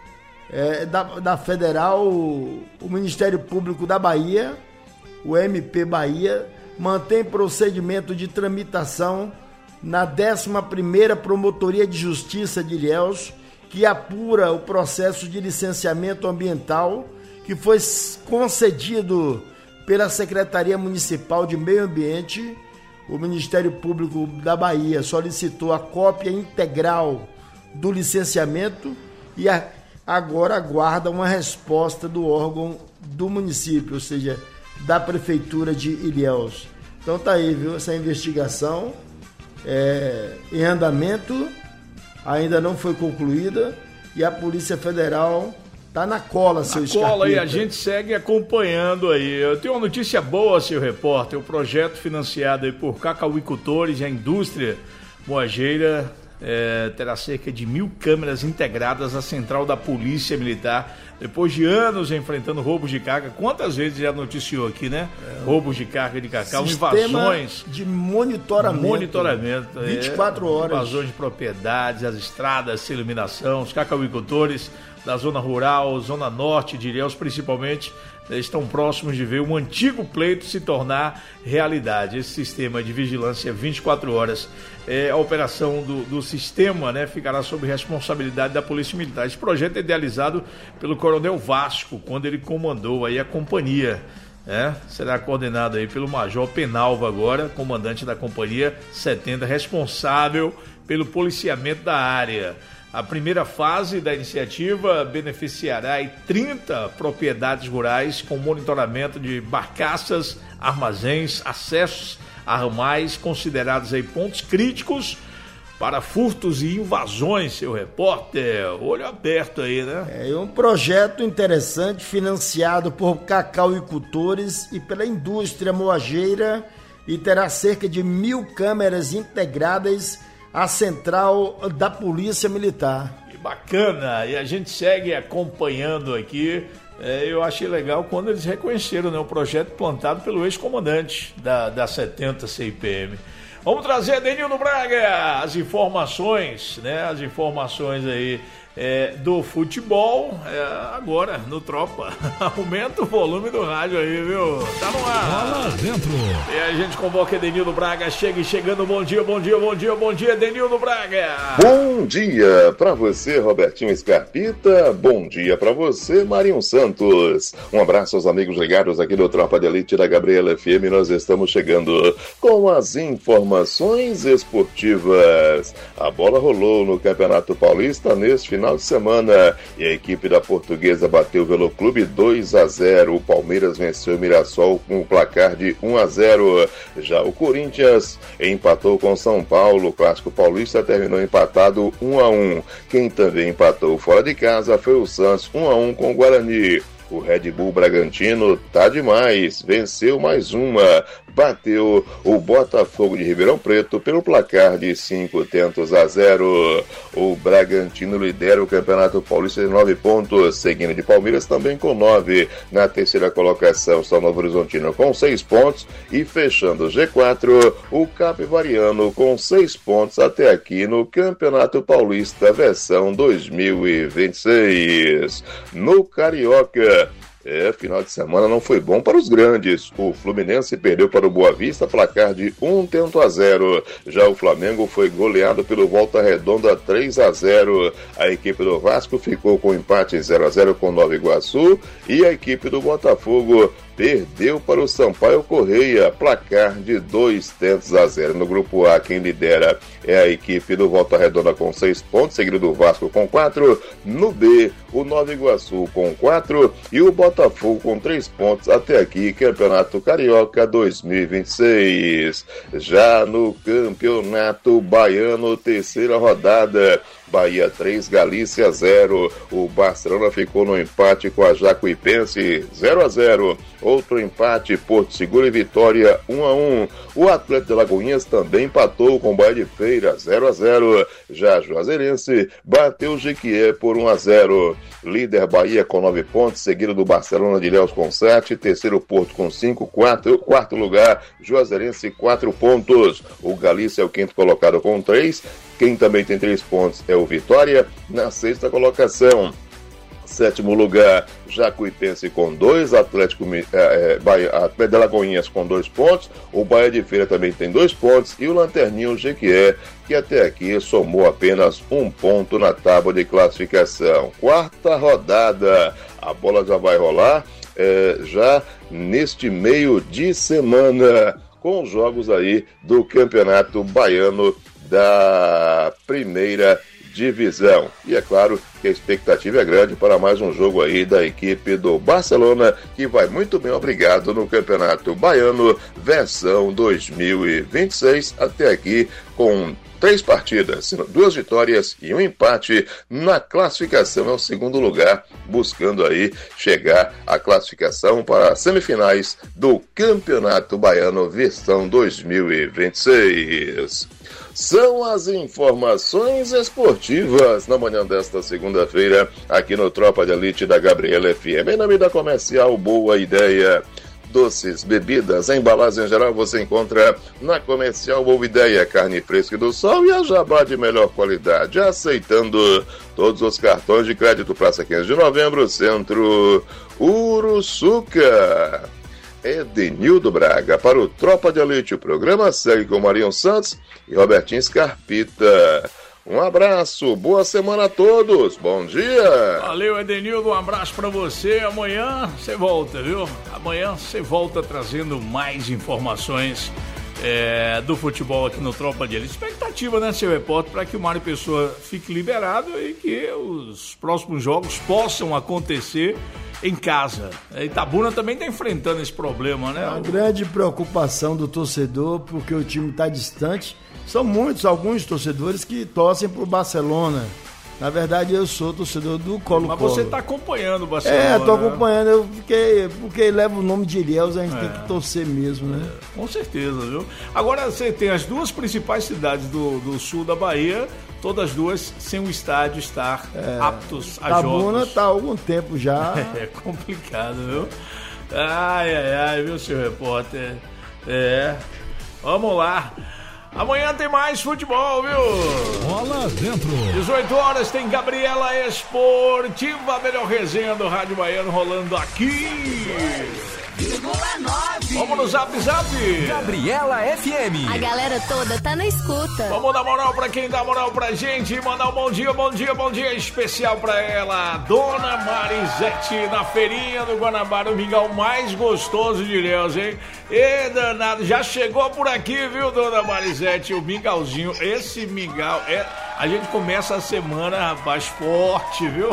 Speaker 4: É, da, da Federal. O, o Ministério Público da Bahia, o M P Bahia, mantém procedimento de tramitação na décima primeira Promotoria de Justiça de Ilhéus, que apura o processo de licenciamento ambiental que foi concedido pela Secretaria Municipal de Meio Ambiente. O Ministério Público da Bahia solicitou a cópia integral do licenciamento e a agora aguarda uma resposta do órgão do município, ou seja, da Prefeitura de Ilhéus. Então tá aí, viu? Essa investigação é em andamento, ainda não foi concluída e a Polícia Federal tá na cola, seu Scarpeta.
Speaker 5: Na cola e a gente segue acompanhando aí. Eu tenho uma notícia boa, seu repórter. O projeto financiado aí por cacauicultores e a indústria moageira É, terá cerca de mil câmeras integradas à central da Polícia Militar, depois de anos enfrentando roubos de carga. Quantas vezes já noticiou aqui, né? É, roubos de carga de cacau, invasões
Speaker 4: de monitoramento,
Speaker 5: monitoramento
Speaker 4: vinte e quatro
Speaker 5: é,
Speaker 4: horas,
Speaker 5: invasões de propriedades, as estradas sem iluminação. Os cacauicultores da zona rural, zona norte de Ilhéus principalmente, estão próximos de ver um antigo pleito se tornar realidade. Esse sistema de vigilância vinte e quatro horas, é, a operação do, do sistema, né, ficará sob responsabilidade da Polícia Militar. Esse projeto é idealizado pelo Coronel Vasco, quando ele comandou aí a companhia. É, será coordenado aí pelo Major Penalva agora, comandante da companhia setenta, responsável pelo policiamento da área. A primeira fase da iniciativa beneficiará aí trinta propriedades rurais com monitoramento de barcaças, armazéns, acessos a ramais considerados aí pontos críticos para furtos e invasões, seu repórter. Olho aberto aí, né?
Speaker 4: É um projeto interessante financiado por cacauicultores e pela indústria moageira e terá cerca de mil câmeras integradas à central da Polícia Militar.
Speaker 5: Que bacana! E a gente segue acompanhando aqui. É, eu achei legal quando eles reconheceram, né, o projeto plantado pelo ex-comandante da, da setenta C I P M. Vamos trazer, Edenildo Braga, as informações, né? As informações aí é, do futebol, é, agora no Tropa. Aumenta o volume do rádio aí, viu? Tá no ar.
Speaker 3: Lá dentro.
Speaker 5: E a gente convoca Edenildo Braga, chega e chegando. Bom dia, bom dia, bom dia, bom dia, Edenildo Braga.
Speaker 14: Bom dia pra você, Robertinho Scarpita. Bom dia pra você, Marinho Santos. Um abraço aos amigos ligados aqui do Tropa de Elite da Gabriela F M. Nós estamos chegando com as informações esportivas. A bola rolou no Campeonato Paulista neste final de semana e a equipe da Portuguesa bateu o Veloclube dois a zero. O Palmeiras venceu o Mirassol com o placar de um a zero. Já o Corinthians empatou com São Paulo. O Clássico Paulista terminou empatado um a um. Quem também empatou fora de casa foi o Santos, um a um com o Guarani. O Red Bull Bragantino tá demais, venceu mais uma, bateu o Botafogo de Ribeirão Preto pelo placar de cinco tentos a zero. O Bragantino lidera o Campeonato Paulista de nove pontos, seguindo de Palmeiras também com nove. Na terceira colocação está o Novo Horizontino com seis pontos e fechando o G quatro, o Capivariano com seis pontos até aqui no Campeonato Paulista versão dois mil e vinte e seis. No Carioca, É, final de semana não foi bom para os grandes. O Fluminense perdeu para o Boa Vista, placar de um tento a zero. Já o Flamengo foi goleado pelo Volta Redonda três a zero. A equipe do Vasco ficou com empate zero a zero com Nova Iguaçu e a equipe do Botafogo perdeu para o Sampaio Correia, placar de dois tentos a zero. No grupo A, quem lidera é a equipe do Volta Redonda com seis pontos, seguido do Vasco com quatro. No B, o Nova Iguaçu com quatro e o Botafogo com três pontos. Até aqui, Campeonato Carioca dois mil e vinte e seis. Já no Campeonato Baiano, terceira rodada, Bahia três, Galícia zero. O Barcelona ficou no empate com a Jacuipense zero a zero. Outro empate, Porto Seguro e Vitória um a um. O Atlético de Lagoinhas também empatou com o Bahia de Feira zero a zero. Já Juazeirense bateu o Jequié por um a zero. Líder Bahia com nove pontos, seguido do Barcelona de Ilhéus com sete, terceiro Porto com cinco, quarto, quarto lugar Juazeirense quatro pontos. O Galícia é o quinto colocado com três. Quem também tem três pontos é o Vitória, na sexta colocação. Sétimo lugar, Jacuipense com dois, Atlético, é, Bahia, Atlético de Lagoinhas com dois pontos, o Bahia de Feira também tem dois pontos e o Lanterninho Jequié, que até aqui somou apenas um ponto na tábua de classificação. Quarta rodada, a bola já vai rolar é, já neste meio de semana, com os jogos aí do Campeonato Baiano da primeira divisão. E é claro que a expectativa é grande para mais um jogo aí da equipe do Barcelona, que vai muito bem, obrigado, no Campeonato Baiano, versão dois mil e vinte e seis, até aqui com três partidas, duas vitórias e um empate na classificação, é o segundo lugar, buscando aí chegar à classificação para as semifinais do Campeonato Baiano, versão dois mil e vinte e seis. São as informações esportivas na manhã desta segunda-feira, aqui no Tropa de Elite da Gabriela F M. Em nome da Comercial Boa Ideia. Doces, bebidas, embalagem em geral você encontra na Comercial Boa Ideia. Carne fresca do sol e a jabá de melhor qualidade. Aceitando todos os cartões de crédito. Praça quinze de novembro, Centro Uruçuca. Edenildo Braga para o Tropa de Elite. O programa segue com Marinho Santos e Robertinho Scarpita. Um abraço, boa semana a todos, bom dia!
Speaker 5: Valeu, Edenildo, um abraço pra você. Amanhã você volta, viu? Amanhã você volta trazendo mais informações é, do futebol aqui no Tropa de Elite. Expectativa, né, seu repórter, para que o Mário Pessoa fique liberado e que os próximos jogos possam acontecer em casa. A Itabuna também está enfrentando esse problema, né?
Speaker 4: É uma grande preocupação do torcedor, porque o time está distante. São muitos, alguns torcedores que torcem para o Barcelona. Na verdade, eu sou torcedor do Colo-Colo.
Speaker 5: Mas você está acompanhando o Barcelona.
Speaker 4: É, estou
Speaker 5: né?
Speaker 4: acompanhando. Eu fiquei, porque leva o nome de Ilhéus, a gente
Speaker 5: É.
Speaker 4: tem que torcer mesmo, né?
Speaker 5: Com certeza, viu? Agora você tem as duas principais cidades do, do sul da Bahia, todas duas sem o estádio estar
Speaker 4: É.
Speaker 5: aptos a
Speaker 4: Itabuna
Speaker 5: jogos.
Speaker 4: está há algum tempo já.
Speaker 5: É complicado, viu? Ai, ai, ai, viu, seu repórter? É. Vamos lá. Amanhã tem mais futebol, viu?
Speaker 3: Bola dentro.
Speaker 5: dezoito horas tem Gabriela Esportiva, a melhor resenha do Rádio Baiano rolando aqui. Vamos no Zap Zap.
Speaker 7: Gabriela F M.
Speaker 6: A galera toda tá na escuta.
Speaker 5: Vamos dar moral pra quem dá moral pra gente e mandar um bom dia, bom dia, bom dia especial pra ela, Dona Marisete, na feirinha do Guanabara, o mingau mais gostoso de Deus, hein? E danado, já chegou por aqui, viu, Dona Marisete, o mingauzinho, esse mingau, é, a gente começa a semana, rapaz, forte, viu?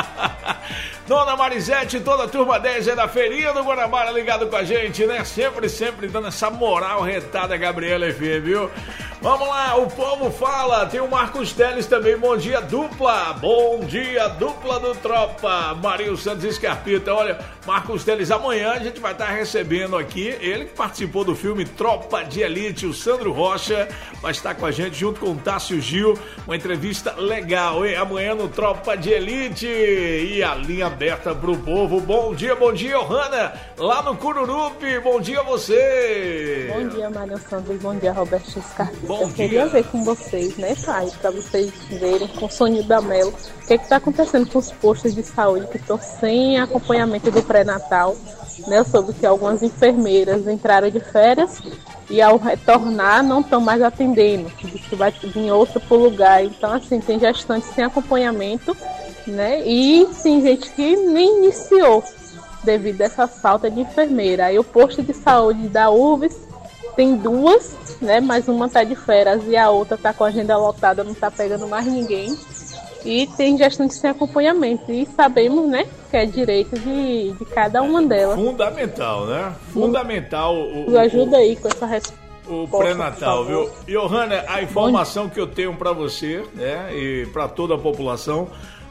Speaker 5: Dona Marisete, toda a turma dez é da feirinha do Guanabara ligado com a gente, né? Sempre, sempre dando essa moral retada, Gabriela F M, viu? Vamos lá, o povo fala, tem o Marcos Teles também, bom dia dupla, bom dia dupla do Tropa, Marinho Santos Escarpita, olha, Marcos Teles, amanhã a gente vai estar recebendo aqui, ele que participou do filme Tropa de Elite, o Sandro Rocha, vai estar com a gente junto com o Tássio Gil, uma entrevista legal, hein? Amanhã no Tropa de Elite, e a linha aberta pro povo, bom dia, bom dia, Johanna, lá no Cururupi, bom dia a você.
Speaker 15: Bom dia, Mário Santos, bom dia, Roberto Escarpita.
Speaker 5: Bom
Speaker 15: Eu queria ver com vocês, né, pai, para vocês verem com o Soninho da Melo, o que está acontecendo com os postos de saúde que estão sem acompanhamento do pré-natal, né? Eu soube que algumas enfermeiras entraram de férias e ao retornar não estão mais atendendo, diz que vai vir outro pro lugar, então assim, tem gestantes sem acompanhamento, né, e tem gente que nem iniciou devido a essa falta de enfermeira. Aí o posto de saúde da U V S tem duas, né, mas uma tá de férias e a outra tá com a agenda lotada, não tá pegando mais ninguém. E tem gestante sem acompanhamento. E sabemos, né, que é direito de, de cada uma delas.
Speaker 5: Fundamental, né? Fundamental. O,
Speaker 15: Nos ajuda aí com essa resposta.
Speaker 5: O pré-natal, viu? Johanna, a informação que eu tenho para você, né, e para toda a população,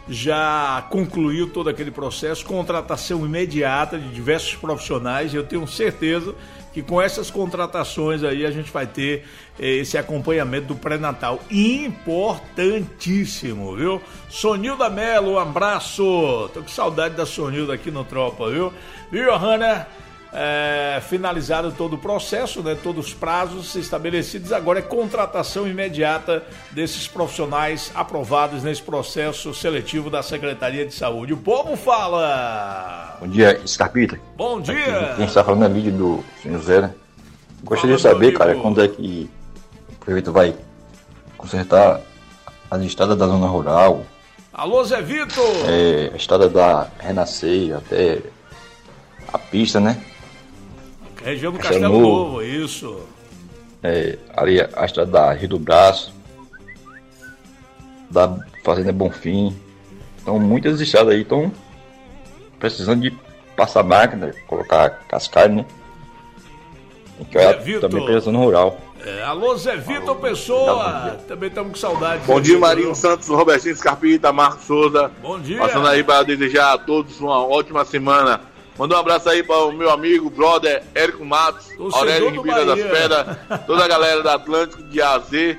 Speaker 5: já concluiu todo aquele processo, contratação imediata de diversos profissionais. Eu tenho certeza que com essas contratações aí a gente vai ter eh, esse acompanhamento do pré-natal importantíssimo, viu? Sonilda Melo, um abraço. Tô com saudade da Sonilda aqui no Tropa, viu? Viu, Johanna? É, finalizado todo o processo, né, todos os prazos estabelecidos, agora é contratação imediata desses profissionais aprovados nesse processo seletivo da Secretaria de Saúde. O povo fala!
Speaker 16: Bom dia, Escarpita.
Speaker 5: Bom dia!
Speaker 16: Aqui, a gente está falando ali do senhor José, né? Gostaria
Speaker 5: Fala,
Speaker 16: de saber,
Speaker 5: meu
Speaker 16: cara,
Speaker 5: amigo.
Speaker 16: quando é que o prefeito vai consertar as estradas da zona rural,
Speaker 5: Alô, Zé Vitor!
Speaker 16: é, a estrada da Renascer até a pista, né?
Speaker 5: Região do
Speaker 16: Castelo
Speaker 5: Castelo
Speaker 16: Novo.
Speaker 5: Novo, isso.
Speaker 16: É, ali a estrada da Rio do Braço, da Fazenda Bonfim. Então muitas estradas aí estão precisando de passar máquina, colocar cascalho, né? Tem que olhar
Speaker 5: Vitor.
Speaker 16: também pela zona rural.
Speaker 5: É, alô, Zé Vitor Pessoa! Também estamos com saudade.
Speaker 17: Bom
Speaker 5: Zé
Speaker 17: dia,
Speaker 5: Vitor,
Speaker 17: Marinho
Speaker 5: viu?
Speaker 17: Santos, Robertinho Scarpita, Marcos Souza.
Speaker 5: Bom dia.
Speaker 17: Passando aí para desejar a todos uma ótima semana. Manda um abraço aí para o meu amigo, brother Érico Matos,
Speaker 5: Torcedor
Speaker 17: Aurélio
Speaker 5: do
Speaker 17: Ribeira das
Speaker 5: Bahia.
Speaker 17: Pedras, toda a galera da Atlântico, de A a Z,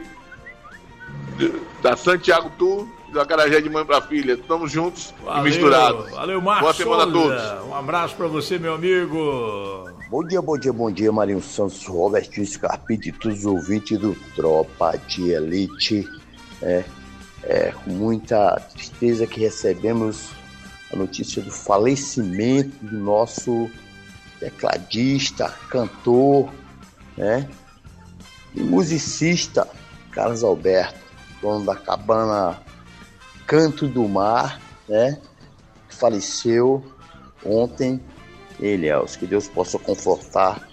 Speaker 17: da Santiago Tour, do Acarajé de mãe para filha. Estamos juntos
Speaker 5: Valeu,
Speaker 17: e misturados.
Speaker 5: Valeu, Marcos
Speaker 17: Boa semana a
Speaker 5: Souza.
Speaker 17: todos.
Speaker 5: Um abraço pra você, meu amigo.
Speaker 18: Bom dia, bom dia, bom dia, Marinho Santos, Robertinho Scarpita e todos os ouvintes do Tropa de Elite. É, é com muita tristeza que recebemos a notícia do falecimento do nosso tecladista, cantor, né, e musicista Carlos Alberto, dono da cabana Canto do Mar, né, que faleceu ontem. Ele, Elcio, que Deus possa confortar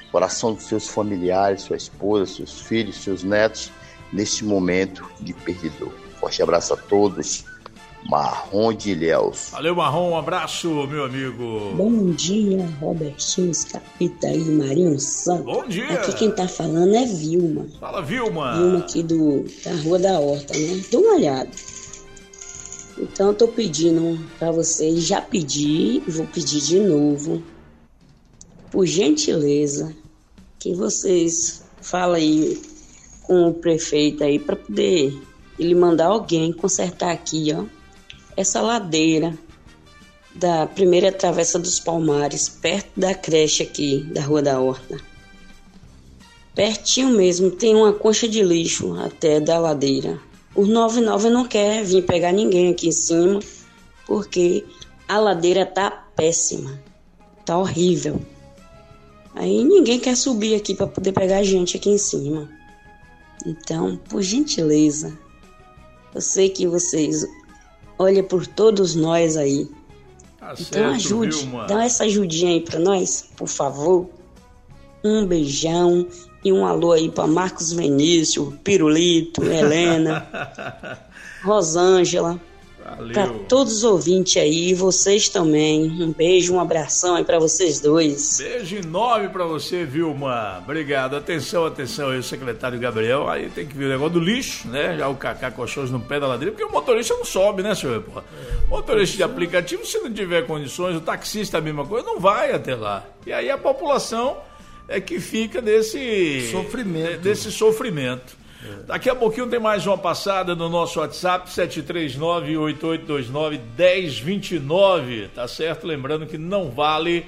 Speaker 18: coração dos seus familiares, sua esposa, seus filhos, seus netos, neste momento de perdidor. Forte abraço a todos. Marrom de Ilhéus.
Speaker 5: Valeu, Marrom, um abraço, meu amigo.
Speaker 19: Bom dia, Robertinho, Escapita e Marinho Santos.
Speaker 5: Bom dia.
Speaker 19: Aqui quem tá falando é Vilma.
Speaker 5: Fala, Vilma.
Speaker 19: Vilma aqui do, da Rua da Horta, né? Dê uma olhada. Então eu tô pedindo pra vocês, já pedi, vou pedir de novo, por gentileza, que vocês falem aí com o prefeito aí pra poder ele mandar alguém consertar aqui, ó, essa ladeira da primeira travessa dos Palmares, perto da creche aqui da Rua da Horta. Pertinho mesmo, tem uma concha de lixo até da ladeira. O noventa e nove não quer vir pegar ninguém aqui em cima, porque a ladeira tá péssima, tá horrível. Aí ninguém quer subir aqui para poder pegar a gente aqui em cima. Então, por gentileza, eu sei que vocês olham por todos nós aí.
Speaker 5: Tá
Speaker 19: então
Speaker 5: certo,
Speaker 19: ajude,
Speaker 5: Vilma.
Speaker 19: dá essa ajudinha aí pra nós, por favor. Um beijão e um alô aí pra Marcos Vinícius, Pirulito, Helena, Rosângela,
Speaker 5: Valeu.
Speaker 19: pra todos os ouvintes aí, vocês também. Um beijo, um abração aí pra vocês dois.
Speaker 5: Beijo enorme pra você, Vilma. Obrigado. Atenção, atenção aí, o secretário Gabriel. Aí tem que ver o negócio do lixo, né? Já o Cacá Cochões no pé da ladeira, porque o motorista não sobe, né, senhor? Porra? O motorista de aplicativo, se não tiver condições, o taxista a mesma coisa, não vai até lá. E aí a população é que fica desse
Speaker 4: sofrimento.
Speaker 5: Desse sofrimento. É. Daqui a pouquinho tem mais uma passada no nosso WhatsApp, sete três nove, oito oito dois nove, um zero dois nove, tá certo? Lembrando que não vale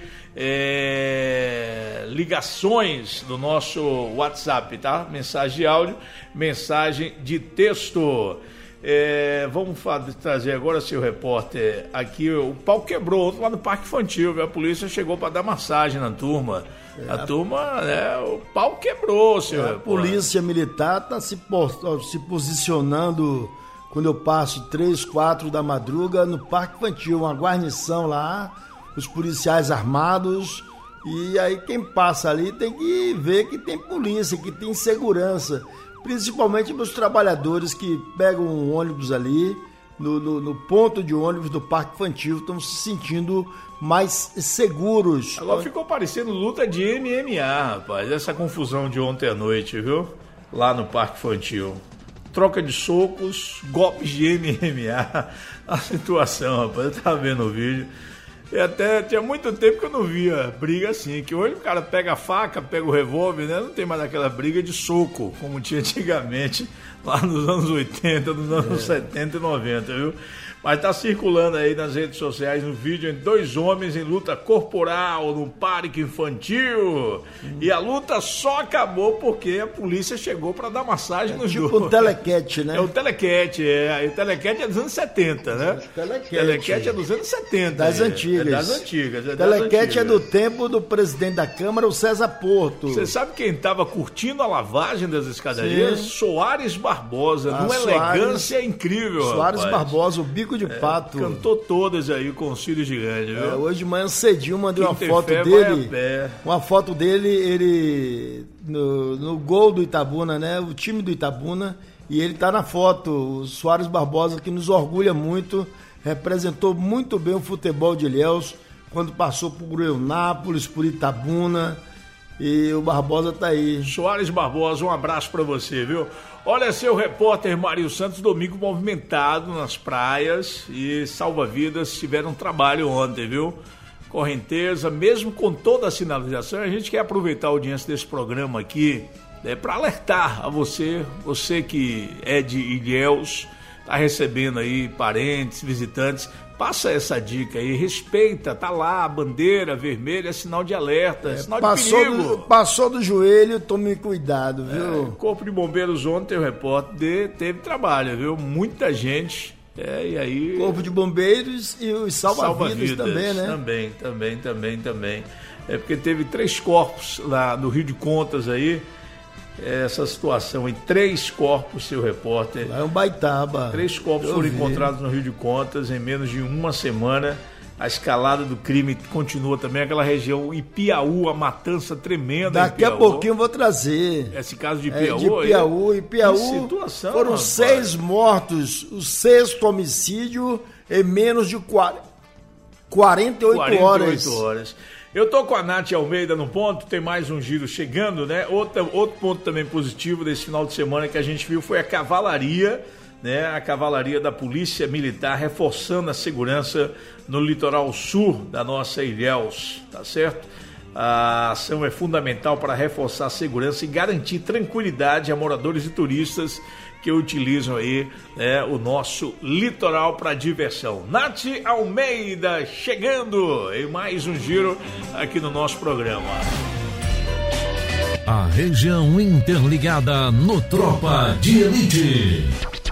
Speaker 5: é, ligações do nosso WhatsApp, tá? Mensagem de áudio, mensagem de texto. É, vamos fazer, trazer agora, seu repórter, aqui o pau quebrou lá no Parque Infantil, viu? A polícia chegou para dar massagem na turma. É. A turma, né, o pau quebrou, seu
Speaker 4: é,
Speaker 5: repórter.
Speaker 4: A polícia militar está se, se posicionando quando eu passo três, quatro da madruga no Parque Infantil, uma guarnição lá, os policiais armados, e aí quem passa ali tem que ver que tem polícia, que tem segurança. Principalmente para os trabalhadores que pegam um ônibus ali, no, no, no ponto de ônibus do Parque Infantil, estão se sentindo mais seguros.
Speaker 5: Agora ficou parecendo luta de M M A, rapaz, essa confusão de ontem à noite, viu? Lá no Parque Infantil. Troca de socos, golpes de M M A, a situação, rapaz, eu tava vendo o vídeo. E até tinha muito tempo que eu não via briga assim, que hoje o cara pega a faca, pega o revólver, né? Não tem mais aquela briga de soco, como tinha antigamente, lá nos anos oitenta, nos anos é. setenta e noventa, viu? Mas tá circulando aí nas redes sociais um vídeo em dois homens em luta corporal no parque infantil. Hum. E a luta só acabou porque a polícia chegou para dar massagem é nos
Speaker 4: tipo
Speaker 5: dois.
Speaker 4: o telequete, né?
Speaker 5: É o telequete, é. O telequete é dos anos setenta, né? O telequete, telequete é dos anos setenta.
Speaker 4: Das
Speaker 5: é.
Speaker 4: antigas.
Speaker 5: É das antigas. É
Speaker 4: o telequete
Speaker 5: das antigas.
Speaker 4: É do tempo do presidente da Câmara, o César Porto.
Speaker 5: Você sabe quem estava curtindo a lavagem das escadarias? Sim. Soares Barbosa,
Speaker 4: ah,
Speaker 5: numa
Speaker 4: Soares,
Speaker 5: elegância incrível.
Speaker 4: Soares
Speaker 5: rapaz.
Speaker 4: Barbosa, o bico de pato.
Speaker 5: É, cantou todas aí com o Círio Gigante, viu?
Speaker 4: É, hoje de manhã cedinho mandei uma foto
Speaker 5: fé,
Speaker 4: dele. Uma foto dele, ele no, no gol do Itabuna, né? O time do Itabuna. E ele tá na foto. O Soares Barbosa, que nos orgulha muito, representou muito bem o futebol de Ilhéus quando passou por Eunápolis, por Itabuna. E o Barbosa tá aí.
Speaker 5: Soares Barbosa, um abraço pra você, viu? Olha, seu repórter Mário Santos, domingo movimentado nas praias e salva-vidas tiveram trabalho ontem, viu? Correnteza, mesmo com toda a sinalização, a gente quer aproveitar a audiência desse programa aqui, né, para alertar a você, você que é de Ilhéus, tá recebendo aí parentes, visitantes, passa essa dica aí, respeita, tá lá a bandeira vermelha, é sinal de alerta, é, sinal
Speaker 4: passou
Speaker 5: de perigo.
Speaker 4: Do, passou do joelho, tome cuidado, viu?
Speaker 5: É, Corpo de Bombeiros ontem, o repórter de, teve trabalho, viu? Muita gente, é, e aí...
Speaker 4: Corpo de Bombeiros e os salva-vidas salva também, né?
Speaker 5: Também, também, também, também. É porque teve três corpos lá no Rio de Contas aí, essa situação em três corpos, seu repórter.
Speaker 4: Lá é um Baitaba.
Speaker 5: Três corpos foram encontrados no Rio de Contas em menos de uma semana. A escalada do crime continua também, aquela região Ipiaú, a matança tremenda.
Speaker 4: Daqui a pouquinho eu vou trazer.
Speaker 5: Esse caso de Ipiaú.
Speaker 4: É, de Ipiaú,
Speaker 5: aí,
Speaker 4: Ipiaú
Speaker 5: situação,
Speaker 4: foram
Speaker 5: rapaz.
Speaker 4: seis mortos, o sexto homicídio em menos de quarenta e oito horas.
Speaker 5: horas. Eu tô com a Nath Almeida no ponto, tem mais um giro chegando, né? Outro, outro ponto também positivo desse final de semana que a gente viu foi a cavalaria, né? A cavalaria da Polícia Militar reforçando a segurança no litoral sul da nossa Ilhéus, tá certo? A ação é fundamental para reforçar a segurança e garantir tranquilidade a moradores e turistas que utilizam aí, né, o nosso litoral para diversão. Nath Almeida chegando em mais um giro aqui no nosso programa.
Speaker 3: A região interligada no Tropa de Elite.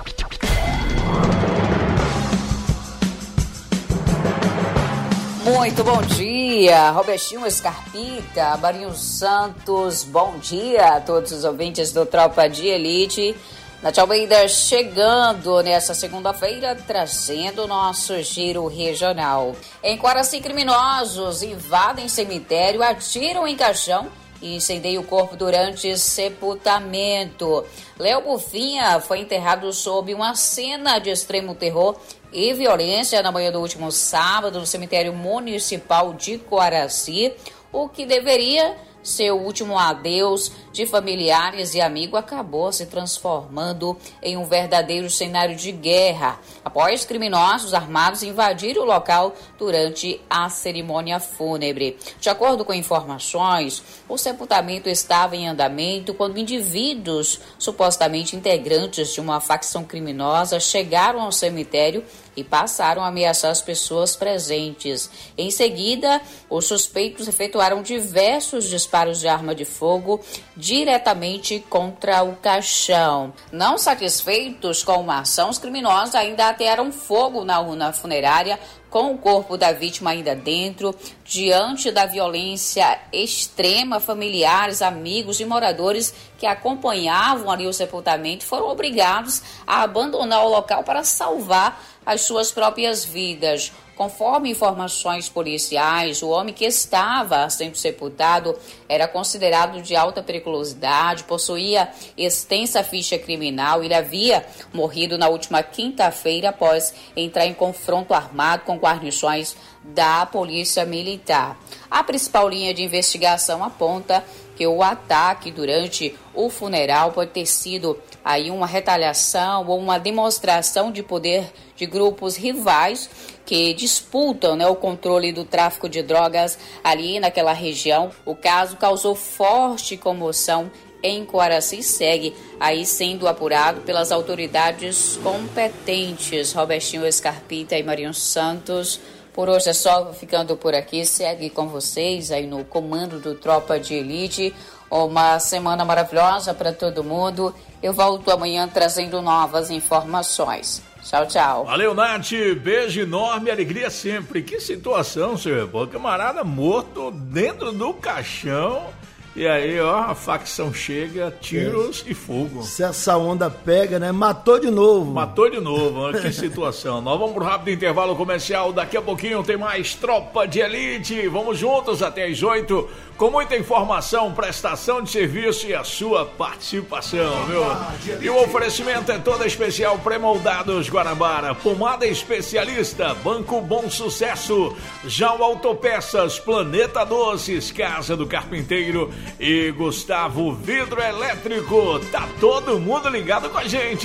Speaker 20: Muito bom dia, Robertinho Scarpita, Marinho Santos, bom dia a todos os ouvintes do Tropa de Elite. Nath Almeida chegando nessa segunda-feira, trazendo o nosso giro regional. Em Quaraci, criminosos invadem cemitério, atiram em caixão e incendeiam o corpo durante sepultamento. Léo Bufinha foi enterrado sob uma cena de extremo terror e violência na manhã do último sábado no cemitério municipal de Quaraci, o que deveria ser o último adeus de familiares e amigos acabou se transformando em um verdadeiro cenário de guerra, após criminosos armados invadirem o local durante a cerimônia fúnebre. De acordo com informações, o sepultamento estava em andamento quando indivíduos, supostamente integrantes de uma facção criminosa, chegaram ao cemitério e passaram a ameaçar as pessoas presentes. Em seguida, os suspeitos efetuaram diversos disparos de arma de fogo diretamente contra o caixão. Não satisfeitos com uma ação, os criminosos ainda atearam fogo na urna funerária, com o corpo da vítima ainda dentro. Diante da violência extrema, familiares, amigos e moradores que acompanhavam ali o sepultamento foram obrigados a abandonar o local para salvar as suas próprias vidas. Conforme informações policiais, o homem que estava sendo sepultado era considerado de alta periculosidade, possuía extensa ficha criminal. Ele havia morrido na última quinta-feira após entrar em confronto armado com guarnições da Polícia Militar. A principal linha de investigação aponta que o ataque durante o funeral pode ter sido aí uma retaliação ou uma demonstração de poder de grupos rivais que disputam, né, o controle do tráfico de drogas ali naquela região. O caso causou forte comoção em Quaraci e segue aí sendo apurado pelas autoridades competentes. Robertinho Scarpita e Marinho Santos. Por hoje é só, ficando por aqui. Segue com vocês aí no comando do Tropa de Elite. Uma semana maravilhosa para todo mundo. Eu volto amanhã trazendo novas informações. Tchau, tchau.
Speaker 5: Valeu, Nath. Beijo enorme, alegria sempre. Que situação, senhor. Pô, camarada morto dentro do caixão. E aí, ó, a facção chega, tiros é. e fogo.
Speaker 4: Se essa onda pega, né? Matou de novo.
Speaker 5: Matou de novo, que situação. Nós vamos pro rápido intervalo comercial. Daqui a pouquinho tem mais Tropa de Elite. Vamos juntos até as oito, com muita informação, prestação de serviço e a sua participação, viu? E o oferecimento é todo especial, Pré-Moldados Guarabara, Pomada Especialista, Banco Bom Sucesso, Jal Autopeças, Planeta Doces, Casa do Carpinteiro e Gustavo Vidro Elétrico. Tá todo mundo ligado com a gente.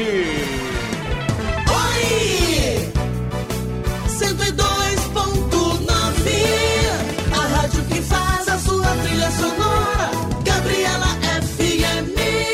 Speaker 1: Oi! cento e dois ponto nove, a rádio que faz a sua trilha sonora, Gabriela F M.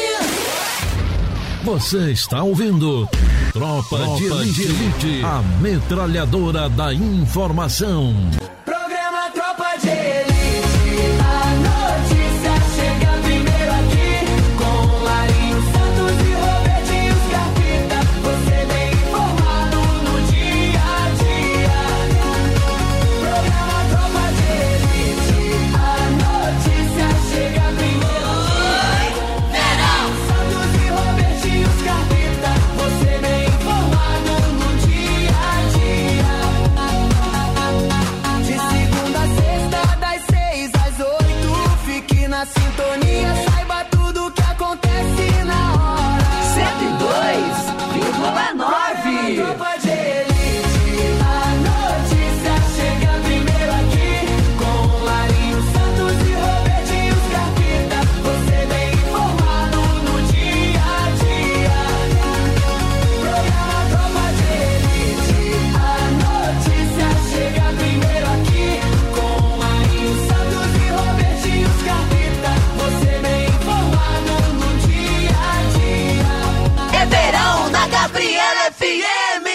Speaker 3: Você está ouvindo Tropa, Tropa de, Elite, de Elite, a metralhadora da informação.
Speaker 1: Programa Tropa de Elite, a notícia chega primeiro aqui, com Marinho Santos e Robertinho Scarpita, você bem informado no dia a dia. Programa Tropa de Elite, a notícia chega primeiro aqui, Marinho Santos e Robertinho Scarpita, você bem informado no dia a dia. na sintonia, saiba tudo que acontece na hora.
Speaker 2: cento e dois vírgula nove.
Speaker 1: Tropa de Elite, a notícia chega primeiro aqui, com Marinho Santos e Robertinho Scarpita. Você bem informado no dia a dia. Programa Tropa de Elite, a notícia chega primeiro aqui, com Marinho Santos e Robertinho Scarpita. Você bem informado no dia a dia.
Speaker 2: É verão na Gabriela F M.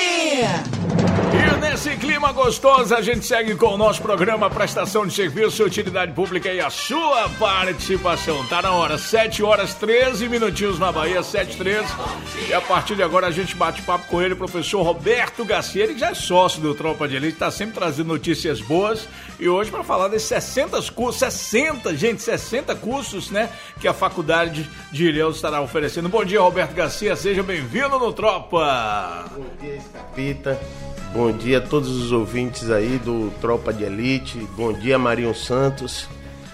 Speaker 5: E nesse clima gostoso, a gente segue com o nosso programa Prestação de Serviço e Utilidade Pública e a sua participação. Tá na hora, sete horas treze minutinhos na Bahia, sete e treze. E a partir de agora a gente bate papo com ele, professor Roberto Garcia, ele que já é sócio do Tropa de Elite, tá sempre trazendo notícias boas. E hoje para falar desses sessenta cursos, sessenta, gente, sessenta cursos, né, que a Faculdade de Ilhéus estará oferecendo. Bom dia, Roberto Garcia, seja bem-vindo no Tropa.
Speaker 21: Bom dia, Scarpita. Bom dia a todos os ouvintes aí do Tropa de Elite. Bom dia, Marinho Santos.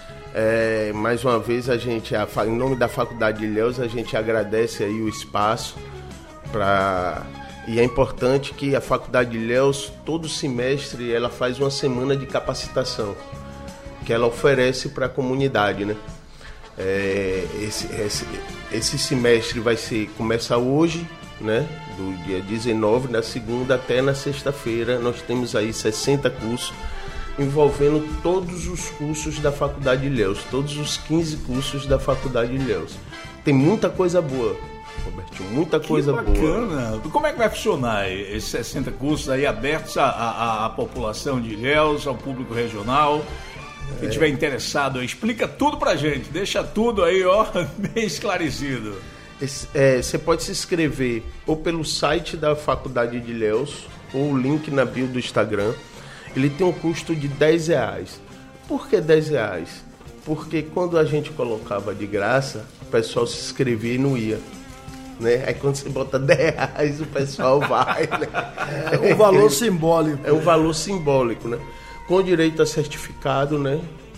Speaker 21: É, mais uma vez, a gente, a, em nome da Faculdade de Ilhéus, a gente agradece aí o espaço para... E é importante que a Faculdade de Ilhéus, todo semestre, ela faz uma semana de capacitação que ela oferece para a comunidade, né? É, esse, esse, esse semestre vai ser, começa hoje, né? Do dia dezenove, na segunda até na sexta-feira. Nós temos aí sessenta cursos envolvendo todos os cursos da Faculdade de Ilhéus, todos os quinze cursos da Faculdade de Ilhéus. Tem muita coisa boa, Robertinho, muita coisa
Speaker 5: que bacana. Boa. Como é que vai funcionar esses sessenta cursos aí abertos à, à, à população de Ilhéus, ao público regional? Quem estiver é. interessado, explica tudo pra gente, deixa tudo aí, ó, bem esclarecido.
Speaker 21: Você é, pode se inscrever ou pelo site da Faculdade de Ilhéus ou o link na bio do Instagram. Ele tem um custo de dez reais. Por que dez reais? Porque quando a gente colocava de graça, o pessoal se inscrevia e não ia, né? Aí quando você bota dez reais, o pessoal vai, né?
Speaker 4: É um valor simbólico.
Speaker 21: É um valor simbólico, né? Com direito a certificado, né?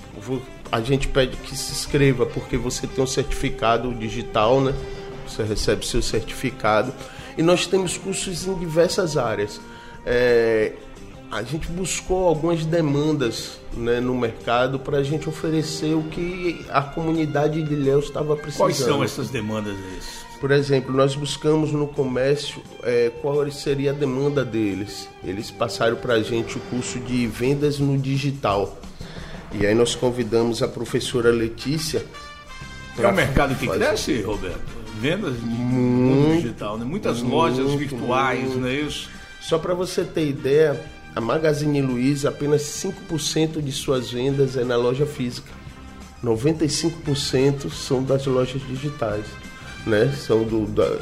Speaker 21: A gente pede que se inscreva porque você tem um certificado digital, né? Você recebe seu certificado. E nós temos cursos em diversas áreas. É, a gente buscou algumas demandas, né, no mercado para a gente oferecer o que a comunidade de Ilhéus estava precisando.
Speaker 5: Quais são essas demandas?
Speaker 21: Por exemplo, nós buscamos no comércio é, qual seria a demanda deles. Eles passaram para a gente o curso de vendas no digital. E aí nós convidamos a professora Letícia.
Speaker 5: É um mercado que fazer... cresce, Roberto? Vendas de mundo digital, né? Muitas muito, lojas virtuais, muito. Não é isso?
Speaker 21: Só para você ter ideia, a Magazine Luiza, apenas cinco por cento de suas vendas é na loja física. noventa e cinco por cento são das lojas digitais, né? São do, da...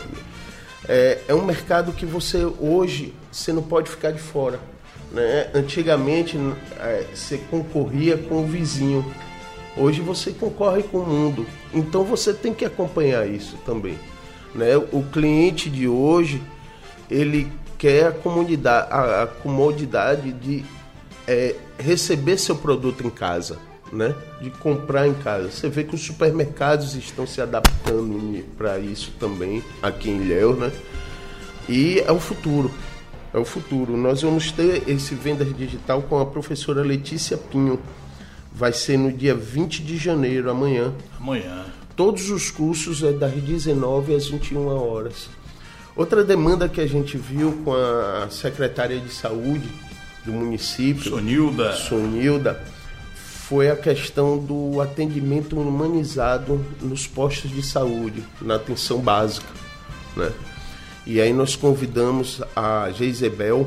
Speaker 21: é, é um mercado que você, hoje, você não pode ficar de fora, né? Antigamente, é, você concorria com o vizinho. Hoje você concorre com o mundo, então você tem que acompanhar isso também, né? O cliente de hoje, ele quer a, comunidade, a, a comodidade de é, receber seu produto em casa, né? De comprar em casa. Você vê que os supermercados estão se adaptando para isso também, aqui em Ilhéus, né? E é o futuro, é o futuro. Nós vamos ter esse Vendas Digital com a professora Letícia Pinho. Vai ser no dia vinte de janeiro, amanhã.
Speaker 5: Amanhã.
Speaker 21: Todos os cursos é das dezenove às vinte e uma horas. Outra demanda que a gente viu com a secretária de saúde do município,
Speaker 5: Sonilda,
Speaker 21: Sonilda, foi a questão do atendimento humanizado nos postos de saúde, na atenção básica, né? E aí nós convidamos a Geisebel,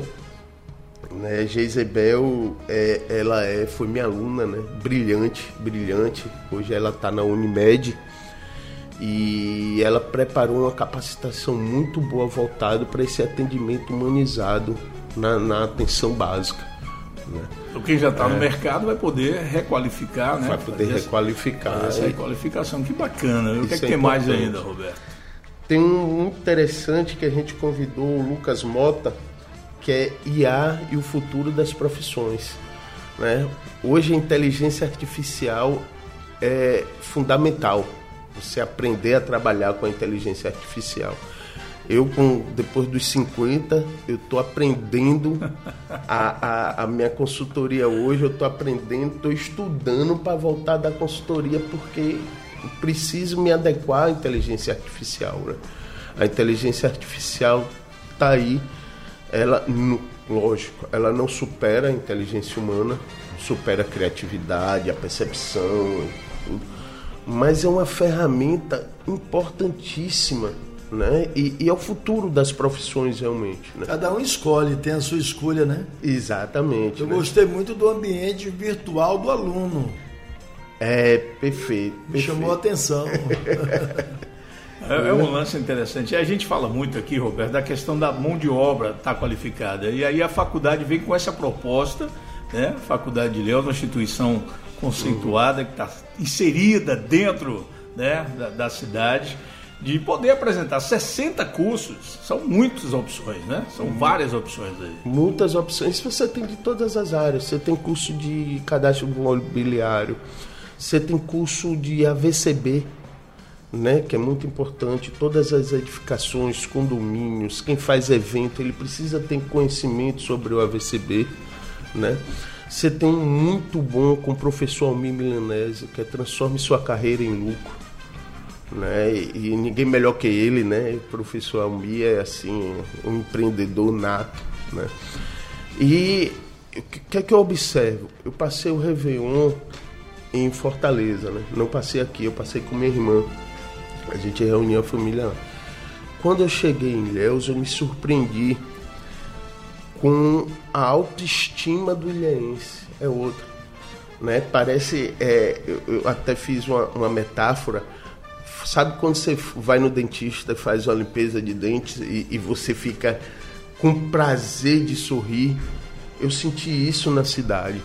Speaker 21: né? Geisebel, é, ela é, foi minha aluna, né? Brilhante, brilhante. Hoje ela está na Unimed e ela preparou uma capacitação muito boa voltada para esse atendimento humanizado na, na atenção básica, né?
Speaker 5: Então, quem já está é, no mercado vai poder requalificar, né?
Speaker 21: Vai poder fazer requalificar.
Speaker 5: Essa, essa requalificação, que bacana. O que é que tem é mais ainda, Roberto?
Speaker 21: Tem um interessante que a gente convidou o Lucas Mota, que é I A e o futuro das profissões, né? Hoje a inteligência artificial é fundamental, você aprender a trabalhar com a inteligência artificial. Eu, com, depois dos cinquenta, eu estou aprendendo a, a, a minha consultoria hoje, eu estou aprendendo, estou estudando para voltar a dar consultoria, porque eu preciso me adequar à inteligência artificial, né? A inteligência artificial está aí, ela, lógico, ela não supera a inteligência humana, supera a criatividade, a percepção, tudo, mas é uma ferramenta importantíssima, né? E, e é o futuro das profissões realmente, né?
Speaker 4: Cada um escolhe, tem a sua escolha, né?
Speaker 21: Exatamente.
Speaker 4: Eu
Speaker 21: né?
Speaker 4: gostei muito do ambiente virtual do aluno.
Speaker 21: É, perfeito.
Speaker 4: Me
Speaker 21: perfeito.
Speaker 4: chamou a atenção.
Speaker 5: É, é um lance interessante. A gente fala muito aqui, Roberto, da questão da mão de obra estar qualificada. E aí a faculdade vem com essa proposta, né? A Faculdade de Ilhéus, uma instituição conceituada, que está inserida dentro, né, da, da cidade, de poder apresentar sessenta cursos. São muitas opções, né? São várias opções aí.
Speaker 21: Muitas opções. Você tem de todas as áreas. Você tem curso de cadastro imobiliário, você tem curso de A V C B, né, que é muito importante. Todas as edificações, condomínios, quem faz evento, ele precisa ter conhecimento sobre o A V C B, né? Você tem um muito bom com o professor Almir Milanese, que é Transforme Sua Carreira em Lucro, né? E, e ninguém melhor que ele, né? O professor Almir é assim, um empreendedor nato, né? E o que é que eu observo? Eu passei o Réveillon em Fortaleza, né? Não passei aqui, eu passei com minha irmã. A gente reuniu a família lá. Quando eu cheguei em Ilhéus, eu me surpreendi com a autoestima do ilhéense. É outra, né? Parece, é, eu, eu até fiz uma, uma metáfora. Sabe quando você vai no dentista e faz uma limpeza de dentes e, e você fica com prazer de sorrir? Eu senti isso na cidade.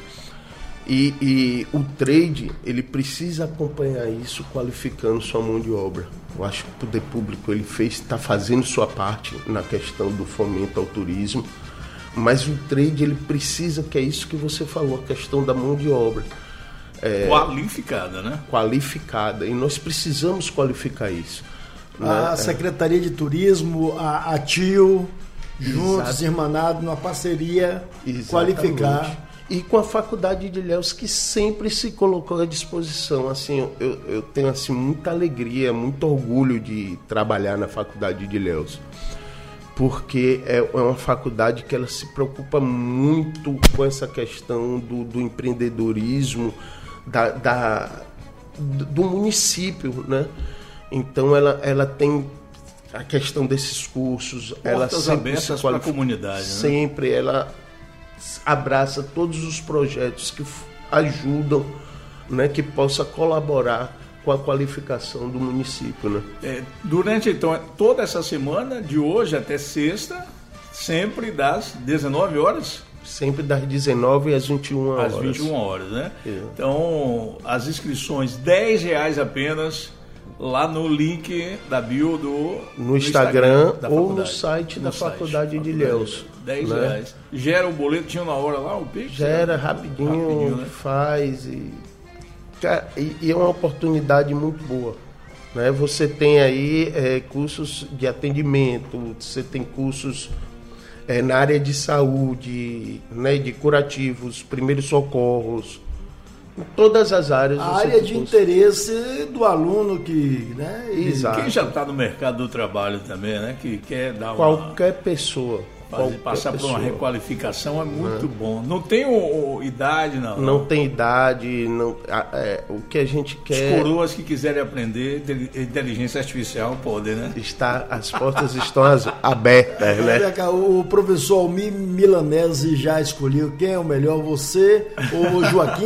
Speaker 21: E, e o trade, ele precisa acompanhar isso qualificando sua mão de obra. Eu acho que o poder público ele fez, está fazendo sua parte na questão do fomento ao turismo, mas o trade ele precisa, que é isso que você falou, a questão da mão de obra. É,
Speaker 5: qualificada, né?
Speaker 21: Qualificada, e nós precisamos qualificar isso.
Speaker 4: A
Speaker 21: né?
Speaker 4: Secretaria de Turismo, a, a TIO, juntos,
Speaker 21: Exato.
Speaker 4: irmanados, numa parceria,
Speaker 21: Exatamente.
Speaker 4: Qualificar.
Speaker 21: E com a Faculdade de Ilhéus, que sempre se colocou à disposição. Assim, eu, eu tenho assim, muita alegria, muito orgulho de trabalhar na Faculdade de Ilhéus, porque é uma faculdade que ela se preocupa muito com essa questão do, do empreendedorismo da, da, do município, né? Então ela, ela tem a questão desses cursos, ela
Speaker 5: portas
Speaker 21: sempre
Speaker 5: abertas para a comunidade, né?
Speaker 21: Sempre ela abraça todos os projetos que ajudam, né, que possa colaborar com a qualificação do município, né?
Speaker 5: É, durante então toda essa semana, de hoje até sexta, sempre das dezenove horas?
Speaker 21: Sempre das dezenove às vinte e uma horas.
Speaker 5: Às vinte e uma horas, né?
Speaker 21: É.
Speaker 5: Então, as inscrições dez reais apenas lá no link da bio do
Speaker 21: no,
Speaker 5: no
Speaker 21: Instagram,
Speaker 5: Instagram
Speaker 21: ou
Speaker 5: faculdade.
Speaker 21: no site
Speaker 5: no
Speaker 21: da
Speaker 5: site,
Speaker 21: Faculdade de Ilhéus.
Speaker 5: dez
Speaker 21: né?
Speaker 5: reais. Gera o boletinho na hora lá, o Pix?
Speaker 21: Gera rapidinho,
Speaker 5: rapidinho né?
Speaker 21: faz e, e, e é uma oportunidade muito boa. Né? Você tem aí é, cursos de atendimento, você tem cursos é, na área de saúde, né, de curativos, primeiros socorros, em todas as áreas.
Speaker 4: A área de interesse do aluno que, né?
Speaker 21: Exato.
Speaker 5: Quem já está no mercado do trabalho também, né? Que quer dar uma...
Speaker 21: Qualquer pessoa.
Speaker 5: Fazer,
Speaker 21: qualquer
Speaker 5: passar
Speaker 21: pessoa.
Speaker 5: por uma requalificação é muito
Speaker 21: É.
Speaker 5: bom. Não tem o, o, idade, não.
Speaker 21: Não tem idade, não, é, o que a gente quer...
Speaker 5: As coroas que quiserem aprender inteligência artificial podem, né?
Speaker 21: Está, as portas estão as, abertas, né?
Speaker 4: O professor Almir Milanese já escolheu quem é o melhor, você ou o Joaquim?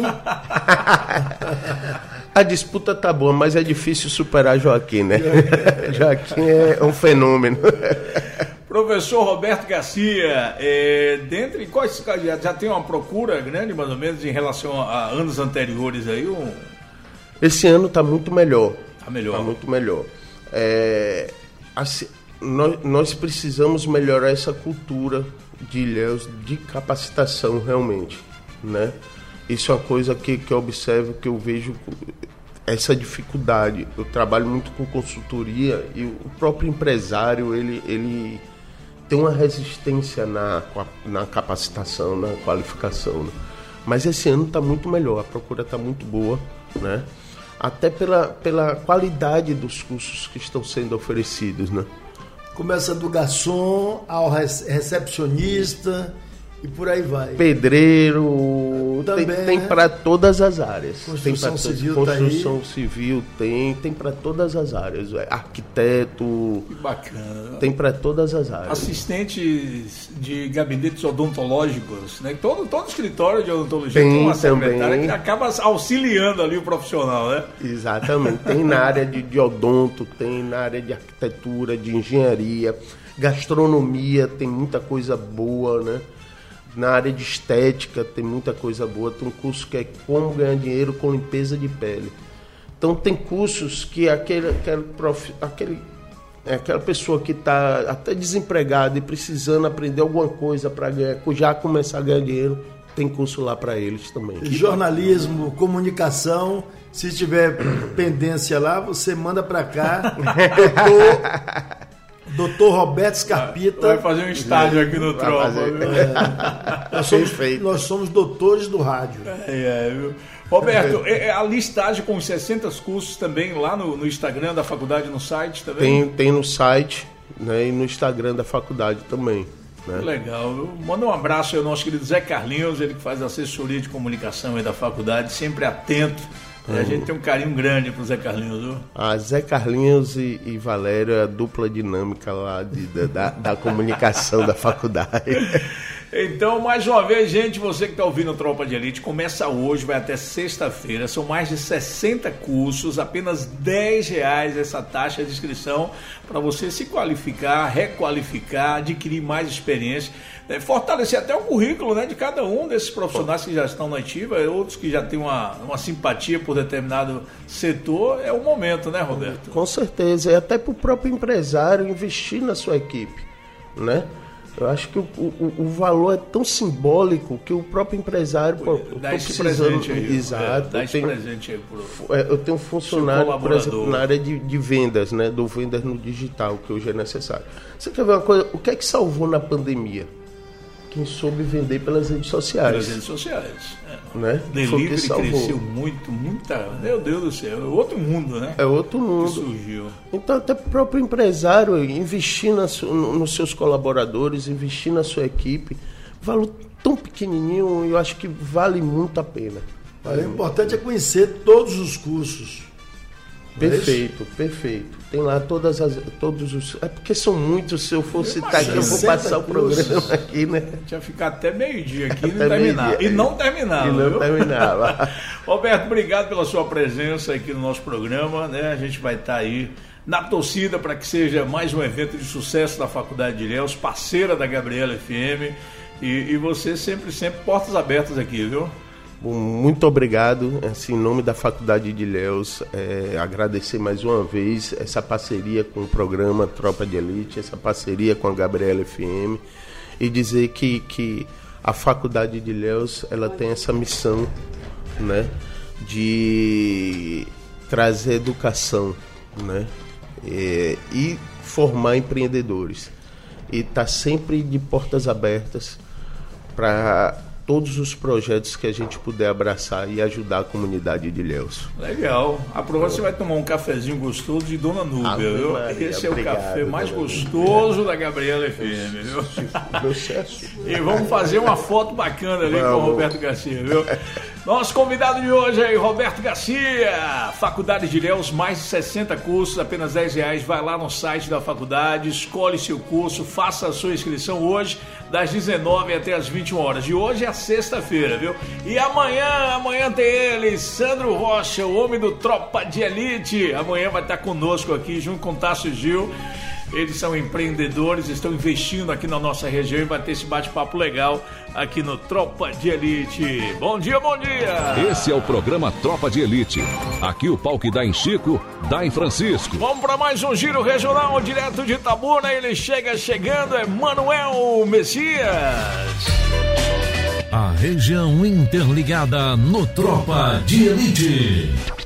Speaker 21: A disputa tá boa, mas é difícil superar Joaquim, né? Joaquim é um fenômeno.
Speaker 5: Professor Roberto Garcia, é, dentre quais já, já tem uma procura grande, mais ou menos, em relação a anos anteriores aí? Um...
Speaker 21: Esse ano está muito melhor.
Speaker 5: Está melhor.
Speaker 21: Está muito melhor. É, assim, nós, nós precisamos melhorar essa cultura de Ilhéus, de capacitação realmente, né? Isso é uma coisa que, que eu observo, que eu vejo essa dificuldade. Eu trabalho muito com consultoria e o próprio empresário, ele, ele tem uma resistência na, na capacitação, na qualificação, né? Mas esse ano está muito melhor, a procura está muito boa, né? Até pela, pela qualidade dos cursos que estão sendo oferecidos, né?
Speaker 4: Começa do garçom ao recepcionista e por aí vai.
Speaker 21: Pedreiro,
Speaker 4: também,
Speaker 21: tem, tem
Speaker 4: né?
Speaker 21: para todas as áreas.
Speaker 4: Construção
Speaker 21: tem
Speaker 4: civil,
Speaker 21: construção
Speaker 4: tá
Speaker 21: civil tem, tem para todas as áreas. Arquiteto.
Speaker 5: Que bacana.
Speaker 21: Tem para todas as áreas.
Speaker 5: Assistentes de gabinetes odontológicos, né? Todo, todo escritório de odontologia
Speaker 21: tem,
Speaker 5: tem uma secretária
Speaker 21: também.
Speaker 5: que acaba auxiliando ali o profissional, né?
Speaker 21: Exatamente. Tem na área de, de odonto, tem na área de arquitetura, de engenharia, gastronomia, tem muita coisa boa, né? Na área de estética tem muita coisa boa. Tem um curso que é como ganhar dinheiro com limpeza de pele. Então tem cursos que aquele, aquele, prof, aquele, aquela pessoa que está até desempregada e precisando aprender alguma coisa para já começar a ganhar dinheiro, tem curso lá para eles também.
Speaker 4: Jornalismo, comunicação, se tiver pendência lá, você manda para cá. Doutor, doutor Roberto Scarpita.
Speaker 5: Vai fazer um estágio aqui no Tropa.
Speaker 4: É, nós, somos, nós somos doutores do rádio.
Speaker 5: É, é, viu? Roberto, é, a listagem com os sessenta cursos também lá no, no Instagram da faculdade, no site também?
Speaker 21: Tem, tem no site, né, e no Instagram da faculdade também. Né?
Speaker 5: Legal. Manda um abraço ao nosso querido Zé Carlinhos, ele que faz assessoria de comunicação aí da faculdade, sempre atento. E a gente tem um carinho grande pro Zé Carlinhos, viu?
Speaker 21: Ah, Zé Carlinhos e, e Valério é a dupla dinâmica lá de, da, da comunicação da faculdade.
Speaker 5: Então, mais uma vez, gente, você que está ouvindo o Tropa de Elite, começa hoje, vai até sexta-feira. São mais de sessenta cursos, apenas dez reais essa taxa de inscrição para você se qualificar, requalificar, adquirir mais experiência, né? Fortalecer até o currículo, né, de cada um desses profissionais que já estão na ativa, outros que já têm uma, uma simpatia por determinado setor. É o momento, né, Roberto?
Speaker 21: Com certeza, e até para o próprio empresário investir na sua equipe, né? Eu acho que o, o, o valor é tão simbólico que o próprio empresário... Pô,
Speaker 5: dá esse presente aí.
Speaker 21: Exato.
Speaker 5: É, dá esse
Speaker 21: eu tenho,
Speaker 5: presente aí. Pro,
Speaker 21: eu tenho um funcionário, por exemplo, na área de, de vendas, né? Do vendas no digital, que hoje é necessário. Você quer ver uma coisa? O que é que salvou na pandemia? Quem soube vender pelas redes sociais.
Speaker 5: Pelas redes sociais. É.
Speaker 21: Né?
Speaker 5: Delivery cresceu muito, muita... Meu Deus do céu, é outro mundo, né?
Speaker 21: É outro mundo.
Speaker 5: Que surgiu.
Speaker 21: Então, até o próprio empresário investir na, nos seus colaboradores, investir na sua equipe, valor tão pequenininho, eu acho que vale muito a pena. Vale
Speaker 4: o importante muito. É conhecer todos os cursos.
Speaker 21: Perfeito, é perfeito. Tem lá todas as, todos os... É porque são muitos, se eu for citar aqui, eu vou passar o programa aqui, né?
Speaker 5: A gente ia ficar até meio-dia aqui e não terminava. E não terminava.
Speaker 21: E não terminava.
Speaker 5: Roberto, obrigado pela sua presença aqui no nosso programa, né? A gente vai estar aí na torcida para que seja mais um evento de sucesso da Faculdade de Ilhéus, parceira da Gabriela F M. E, e você sempre, sempre portas abertas aqui, viu?
Speaker 21: Muito obrigado, assim, em nome da Faculdade de Ilhéus, é, agradecer mais uma vez essa parceria com o programa Tropa de Elite, essa parceria com a Gabriela F M, e dizer que, que a Faculdade de Ilhéus, ela tem essa missão, né, de trazer educação, né, e, e formar empreendedores, e tá sempre de portas abertas para todos os projetos que a gente puder abraçar e ajudar a comunidade de Ilhéus.
Speaker 5: Legal. Aproveita, você vai tomar um cafezinho gostoso de Dona Núbia, ah, viu? Maria, Esse é obrigado, o café mais gostoso da Gabriela F M, viu? E vamos fazer uma foto bacana ali vamos. com o Roberto Garcia, viu? Nosso convidado de hoje é Roberto Garcia, Faculdade de Ilhéus, mais de sessenta cursos, apenas dez reais. Vai lá no site da faculdade, escolhe seu curso, faça a sua inscrição hoje, das dezenove até as vinte e uma horas. E hoje é a sexta-feira, viu? E amanhã, amanhã tem ele, Sandro Rocha, o homem do Tropa de Elite. Amanhã vai estar conosco aqui, junto com o Tássio Gil. Eles são empreendedores, estão investindo aqui na nossa região e vai ter esse bate-papo legal aqui no Tropa de Elite. Bom dia, bom dia!
Speaker 13: Esse é o programa Tropa de Elite. Aqui o pau que dá em Chico, dá em Francisco.
Speaker 5: Vamos para mais um giro regional direto de Itabuna. Ele chega chegando, é Manuel Messias.
Speaker 3: A região interligada no Tropa de Elite.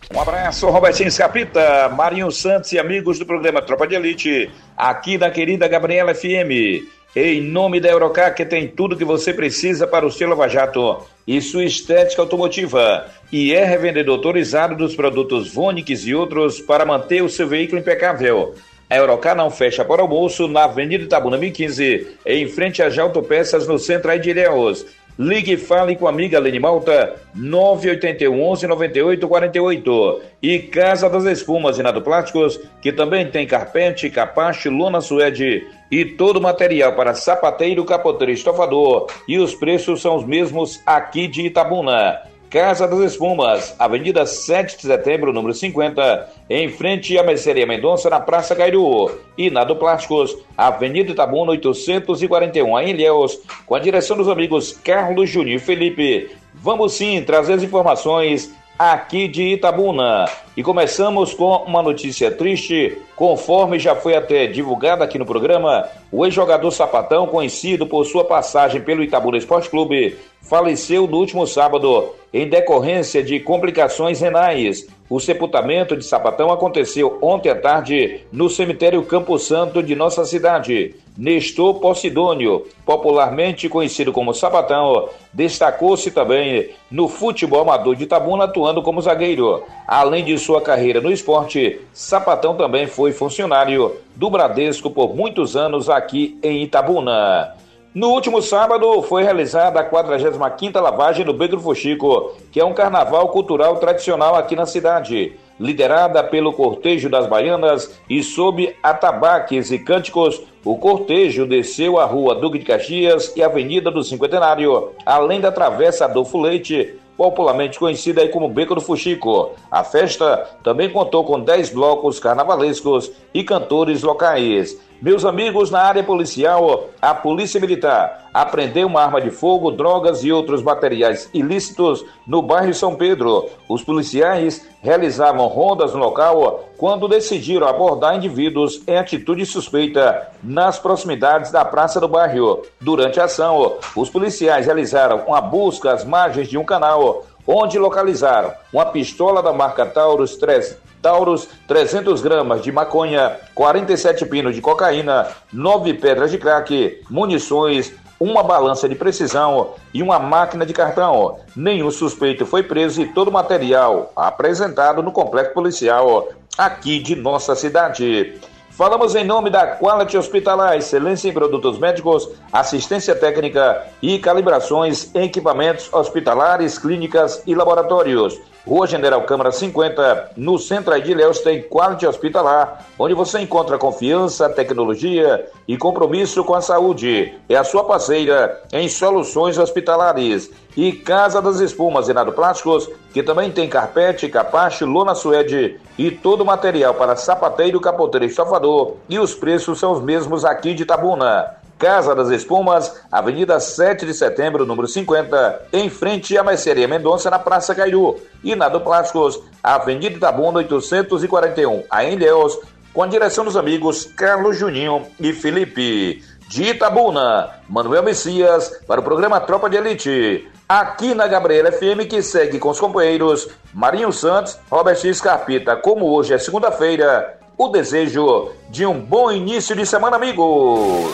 Speaker 8: Um abraço, Robertinho Escapita, Marinho Santos e amigos do programa Tropa de Elite, aqui da querida Gabriela F M. Em nome da Eurocar, que tem tudo que você precisa para o seu lava-jato e sua estética automotiva. E é revendedor autorizado dos produtos Vonix e outros para manter o seu veículo impecável. A Eurocar não fecha para o almoço na Avenida Itabuna mil e quinze, em frente às Autopeças, no centro de Ilhéus. Ligue e fale com a amiga Lene Malta, nove oito um, onze, nove oito quatro oito. E Casa das Espumas e Nado Plásticos, que também tem carpete, capacho, lona suede e todo o material para sapateiro, capoteiro e estofador. E os preços são os mesmos aqui de Itabuna. Casa das Espumas, Avenida sete de setembro, número cinquenta, em frente à Mercearia Mendonça, na Praça Cairu. E Nado Plásticos, Avenida Itabuna oitocentos e quarenta e um, em Ilhéus, com a direção dos amigos Carlos, Juninho e Felipe. Vamos sim trazer as informações aqui de Itabuna. E começamos com uma notícia triste, conforme já foi até divulgada aqui no programa. O ex-jogador Sapatão, conhecido por sua passagem pelo Itabuna Esporte Clube, faleceu no último sábado em decorrência de complicações renais. O sepultamento de Sapatão aconteceu ontem à tarde no cemitério Campo Santo de nossa cidade. Nestor Posidônio, popularmente conhecido como Sapatão, destacou-se também no futebol amador de Itabuna, atuando como zagueiro. Além de sua carreira no esporte, Sapatão também foi funcionário do Bradesco por muitos anos aqui em Itabuna. No último sábado foi realizada a quadragésima quinta lavagem do Beco do Fuxico, que é um carnaval cultural tradicional aqui na cidade. Liderada pelo Cortejo das Baianas e sob atabaques e cânticos, o cortejo desceu a Rua Duque de Caxias e a Avenida do Cinquentenário, além da Travessa Adolfo Leite, popularmente conhecida aí como Beco do Fuxico. A festa também contou com dez blocos carnavalescos e cantores locais. Meus amigos, na área policial, a Polícia Militar apreendeu uma arma de fogo, drogas e outros materiais ilícitos no bairro São Pedro. Os policiais realizavam rondas no local quando decidiram abordar indivíduos em atitude suspeita nas proximidades da praça do bairro. Durante a ação, os policiais realizaram uma busca às margens de um canal, onde localizaram uma pistola da marca Taurus três. Taurus, trezentas gramas de maconha, quarenta e sete pinos de cocaína, nove pedras de crack, munições, uma balança de precisão e uma máquina de cartão. Nenhum suspeito foi preso e todo o material apresentado no complexo policial aqui de nossa cidade. Falamos em nome da Quality Hospitalar, excelência em produtos médicos, assistência técnica e calibrações em equipamentos hospitalares, clínicas e laboratórios. Rua General Câmara cinquenta, no centro de Ilhéus, tem Quality Hospitalar, onde você encontra confiança, tecnologia e compromisso com a saúde. É a sua parceira em soluções hospitalares. E Casa das Espumas e Nado Plásticos, que também tem carpete, capacho, lona suede e todo o material para sapateiro, capoteiro e estofador. E os preços são os mesmos aqui de Itabuna. Casa das Espumas, Avenida sete de setembro, número cinquenta, em frente à Mercearia Mendonça, na Praça Cairu. E Nado Plásticos, Avenida Itabuna oitocentos e quarenta e um, em Ilhéus, com a direção dos amigos Carlos, Juninho e Felipe. De Itabuna, Manuel Messias, para o programa Tropa de Elite. Aqui na Gabriela F M, que segue com os companheiros Marinho Santos, Robertinho Escarpita. Como hoje é segunda-feira, o desejo de um bom início de semana, amigos.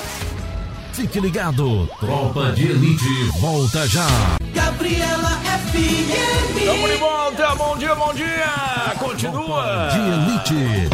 Speaker 3: Fique ligado, Tropa de Elite volta já.
Speaker 1: Gabriela F M.
Speaker 5: Tamo de volta, bom dia, bom dia. Continua.
Speaker 3: Tropa de Elite,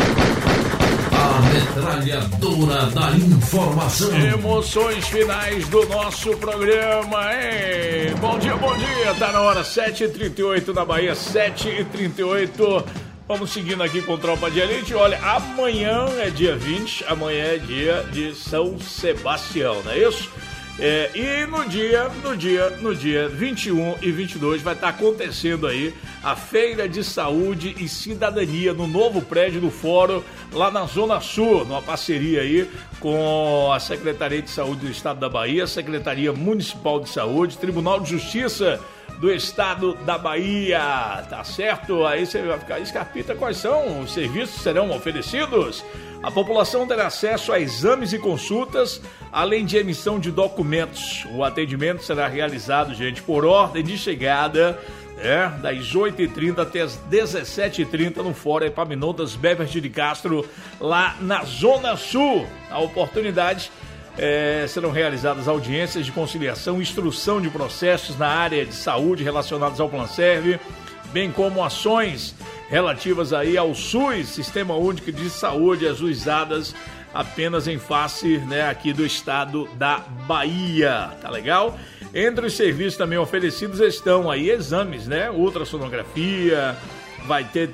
Speaker 3: a metralhadora da informação.
Speaker 5: Emoções finais do nosso programa, hein? Bom dia, bom dia. Tá na hora, sete e trinta e oito na Bahia, sete e trinta e oito. Vamos seguindo aqui com Tropa de Elite. Olha, amanhã é dia vinte, amanhã é dia de São Sebastião, não é isso? É, e no dia, no dia, no dia vinte e um e vinte e dois vai estar acontecendo aí a Feira de Saúde e Cidadania no novo prédio do Fórum, lá na Zona Sul, numa parceria aí com a Secretaria de Saúde do Estado da Bahia, Secretaria Municipal de Saúde, Tribunal de Justiça do Estado da Bahia, tá certo? Aí você vai ficar, Escarpita, quais são os serviços que serão oferecidos? A população terá acesso a exames e consultas, além de emissão de documentos. O atendimento será realizado, gente, por ordem de chegada É, das oito e trinta até as dezessete e trinta no Fórum Epaminondas Beverly de Castro, lá na Zona Sul. A oportunidade é, serão realizadas audiências de conciliação, instrução de processos na área de saúde relacionados ao Planserve, bem como ações relativas aí ao SUS, Sistema Único de Saúde, ajuizadas apenas em face, né, aqui do estado da Bahia, tá legal? Entre os serviços também oferecidos estão aí exames, né, ultrassonografia, vai ter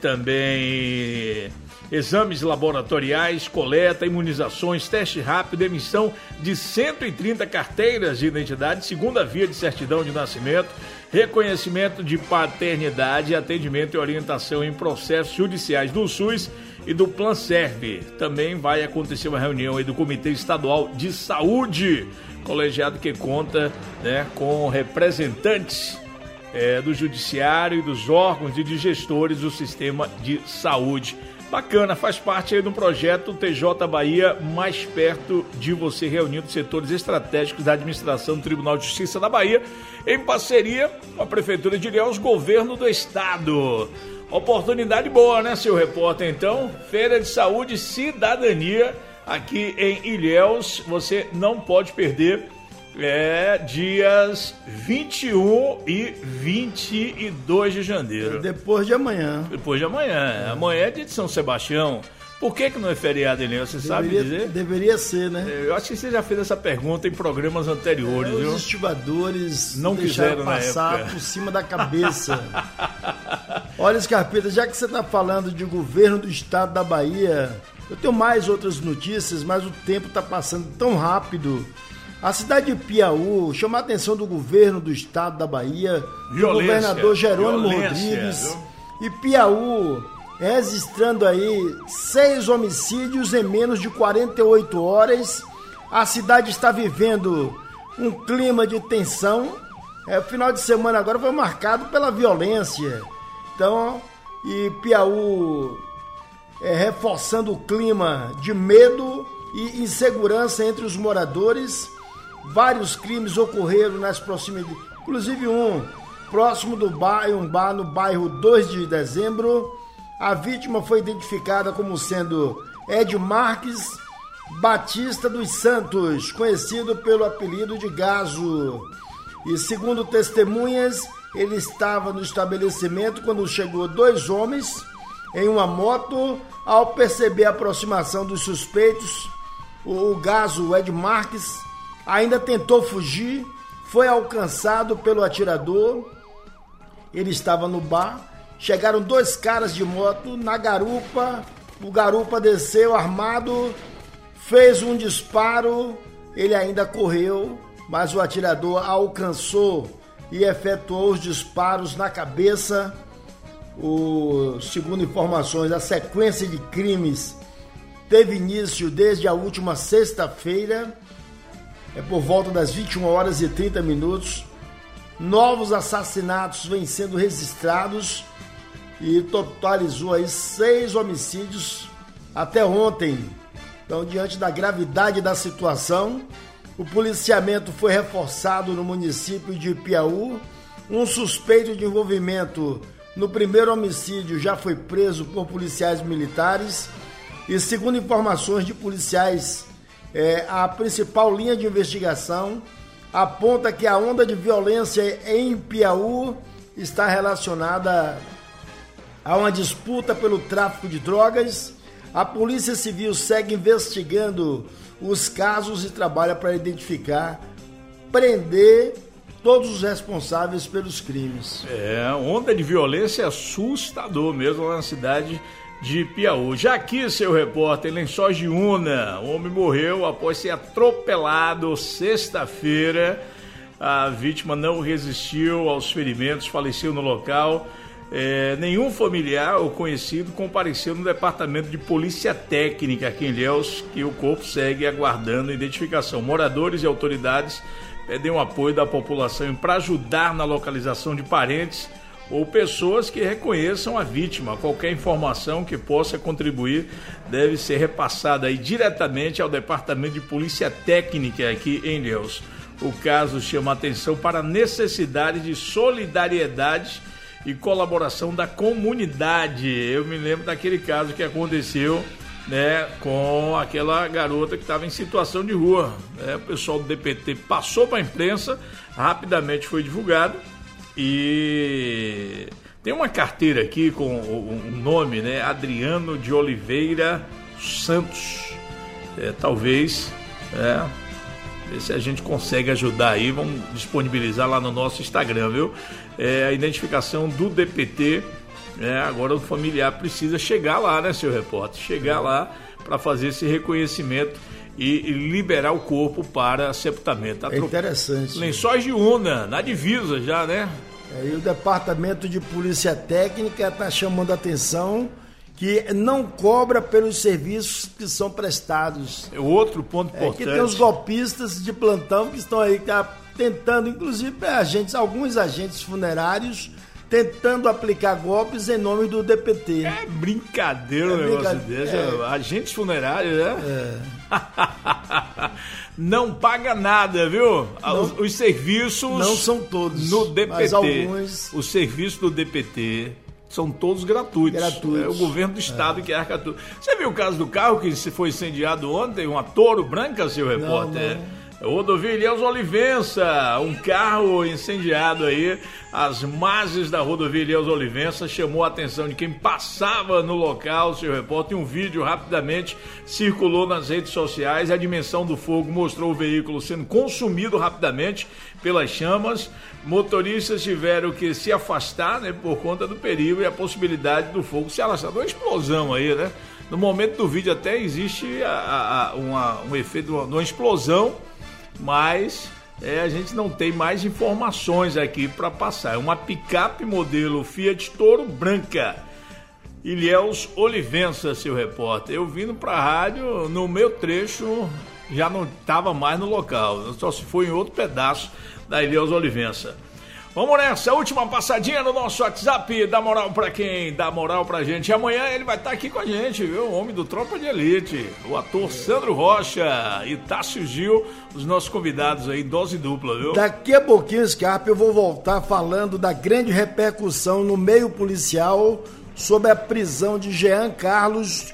Speaker 5: também exames laboratoriais, coleta, imunizações, teste rápido, emissão de cento e trinta carteiras de identidade, segunda via de certidão de nascimento, reconhecimento de paternidade, atendimento e orientação em processos judiciais do SUS e do Planserve. Também vai acontecer uma reunião aí do Comitê Estadual de Saúde, colegiado que conta, né, com representantes é, do Judiciário e dos órgãos e de gestores do sistema de saúde. Bacana, faz parte aí do projeto T J Bahia mais perto de você, reunindo setores estratégicos da administração do Tribunal de Justiça da Bahia, em parceria com a Prefeitura de Ilhéus, governo do estado. Oportunidade boa, né, seu repórter? Então, Feira de Saúde e Cidadania aqui em Ilhéus, você não pode perder. É dias vinte e um e vinte e dois de janeiro.
Speaker 4: Depois de amanhã.
Speaker 5: Depois de amanhã. É. Amanhã é dia de São Sebastião. Por que que não é feriado, Eliel? Você deveria, sabe dizer?
Speaker 4: Deveria ser, né?
Speaker 5: Eu acho que você já fez essa pergunta em programas anteriores,
Speaker 4: é,
Speaker 5: viu?
Speaker 4: Os estibadores
Speaker 5: não quiseram
Speaker 4: passar
Speaker 5: na época.
Speaker 4: Por cima da cabeça. Olha, Scarpeta, já que você está falando de governo do estado da Bahia, eu tenho mais outras notícias, mas o tempo está passando tão rápido. A cidade de Piauí chama a atenção do governo do estado da Bahia, do governador Jerônimo Rodrigues, e Piauí registrando aí seis homicídios em menos de quarenta e oito horas. A cidade está vivendo um clima de tensão. É, o final de semana agora foi marcado pela violência. Então, e Piauí é, reforçando o clima de medo e insegurança entre os moradores. Vários crimes ocorreram nas proximidades, inclusive um próximo do bar, um bar no bairro dois de dezembro. A vítima foi identificada como sendo Ed Marques Batista dos Santos, conhecido pelo apelido de Gazo. E segundo testemunhas, ele estava no estabelecimento quando chegou dois homens em uma moto. Ao perceber a aproximação dos suspeitos, o Gazo, o Ed Marques, ainda tentou fugir, foi alcançado pelo atirador. Ele estava no bar, chegaram dois caras de moto na garupa, o garupa desceu armado, fez um disparo, ele ainda correu, mas o atirador alcançou e efetuou os disparos na cabeça. O, segundo informações, a sequência de crimes teve início desde a última sexta-feira, é por volta das vinte e uma horas e trinta minutos. Novos assassinatos vêm sendo registrados e totalizou aí seis homicídios até ontem. Então, diante da gravidade da situação, o policiamento foi reforçado no município de Piauí. Um suspeito de envolvimento no primeiro homicídio já foi preso por policiais militares e, segundo informações de policiais, É, a principal linha de investigação aponta que a onda de violência em Piauí está relacionada a uma disputa pelo tráfico de drogas. A Polícia Civil segue investigando os casos e trabalha para identificar, prender todos os responsáveis pelos crimes.
Speaker 5: É, onda de violência assustador mesmo lá na cidade de Piauí. Já aqui, seu repórter, Lençóis de Una, o homem morreu após ser atropelado sexta-feira. A vítima não resistiu aos ferimentos, faleceu no local. É, nenhum familiar ou conhecido compareceu no departamento de polícia técnica aqui em Ilhéus, que o corpo segue aguardando identificação. Moradores e autoridades pedem o apoio da população para ajudar na localização de parentes ou pessoas que reconheçam a vítima. Qualquer informação que possa contribuir deve ser repassada aí diretamente ao Departamento de Polícia Técnica aqui em Ilhéus. O caso chama atenção para a necessidade de solidariedade e colaboração da comunidade. Eu me lembro daquele caso que aconteceu, né, com aquela garota que estava em situação de rua. Né? O pessoal do D P T passou para a imprensa, rapidamente foi divulgado e tem uma carteira aqui com o um nome, né, Adriano de Oliveira Santos. É, talvez, é, ver se a gente consegue ajudar aí, vamos disponibilizar lá no nosso Instagram, viu? É, a identificação do D P T. É, agora o familiar precisa chegar lá, né, seu repórter? Chegar lá para fazer esse reconhecimento e, e liberar o corpo para sepultamento.
Speaker 4: É interessante.
Speaker 5: Lençóis de Una, na divisa já, né?
Speaker 4: É, e o Departamento de Polícia Técnica está chamando a atenção que não cobra pelos serviços que são prestados.
Speaker 5: É outro ponto importante.
Speaker 4: É que tem os golpistas de plantão que estão aí tá, tentando, inclusive agentes, alguns agentes funerários, tentando aplicar golpes em nome do D P T.
Speaker 5: É brincadeira o é negócio desse. É. Agentes funerários, né? É. Não paga nada, viu? Não, os, os serviços...
Speaker 4: Não são todos,
Speaker 5: no D P T.
Speaker 4: Mas alguns...
Speaker 5: Os serviços do D P T são todos gratuitos.
Speaker 4: gratuitos.
Speaker 5: É o governo do estado é. que arca tudo. Você viu o caso do carro que foi incendiado ontem? Uma Toro branca, seu repórter? Não, não. Rodovia Ilhéus Olivença, um carro incendiado aí, as margens da rodovia Ilhéus Olivença, chamou a atenção de quem passava no local, seu repórter. Um vídeo rapidamente circulou nas redes sociais, a dimensão do fogo mostrou o veículo sendo consumido rapidamente pelas chamas. Motoristas tiveram que se afastar, né, por conta do perigo e a possibilidade do fogo se alastrar. Uma explosão aí, né? No momento do vídeo até existe a, a, uma, um efeito de uma, de uma explosão, mas é, a gente não tem mais informações aqui para passar. É uma picape modelo Fiat Toro branca, Ilhéus Olivença, seu repórter. Eu vindo para a rádio, no meu trecho já não estava mais no local, só se foi em outro pedaço da Ilhéus Olivença. Vamos nessa, última passadinha no nosso WhatsApp, dá moral pra quem? Dá moral pra gente. E amanhã ele vai estar aqui com a gente, viu? O homem do Tropa de Elite, o ator Sandro Rocha e Tássio Gil, os nossos convidados aí, dose dupla, viu?
Speaker 4: Daqui a pouquinho, Scarpa, eu vou voltar falando da grande repercussão no meio policial sobre a prisão de Jean Carlos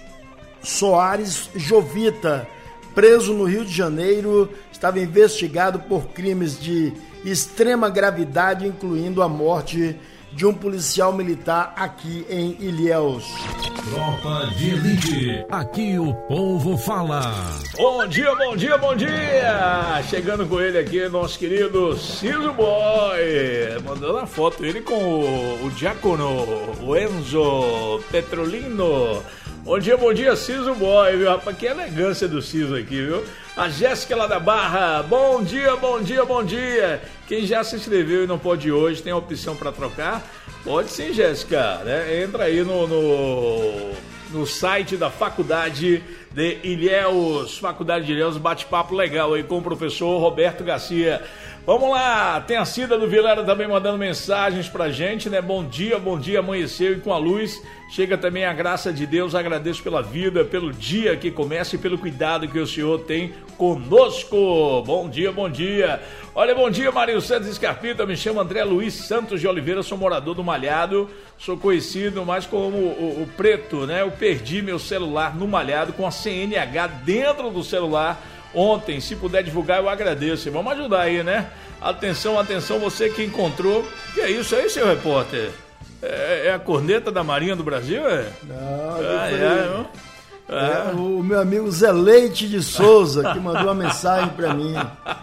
Speaker 4: Soares Jovita, preso no Rio de Janeiro, estava investigado por crimes de extrema gravidade, incluindo a morte de um policial militar aqui em Ilhéus.
Speaker 3: Tropa de Elite, aqui o povo fala.
Speaker 5: Bom dia, bom dia, bom dia! Chegando com ele aqui, nosso querido Ciso Boy, mandando a foto, ele com o, o diácono, o Enzo Petrolino. Bom dia, bom dia, Ciso Boy, viu, rapaz? Que elegância do Ciso aqui, viu? A Jéssica lá da Barra, bom dia, bom dia, bom dia. Quem já se inscreveu e não pode ir hoje, tem a opção para trocar? Pode sim, Jéssica, né? Entra aí no, no, no site da Faculdade de Ilhéus, Faculdade de Ilhéus, bate-papo legal aí com o professor Roberto Garcia. Vamos lá, tem a Cida do Vilela também mandando mensagens pra gente, né? Bom dia, bom dia, amanheceu e com a luz chega também a graça de Deus. Agradeço pela vida, pelo dia que começa e pelo cuidado que o Senhor tem conosco. Bom dia, bom dia. Olha, bom dia, Marinho Santos Escarpita, me chamo André Luiz Santos de Oliveira, sou morador do Malhado, sou conhecido mais como o, o Preto, né? Eu perdi meu celular no Malhado com a C N H dentro do celular ontem. Se puder divulgar, eu agradeço. Vamos ajudar aí, né? Atenção, atenção, você que encontrou. Que é isso aí, seu repórter? É, é a corneta da Marinha do Brasil, é?
Speaker 4: Não, ah, é, é, é, o meu amigo Zé Leite de Souza que mandou uma mensagem pra mim.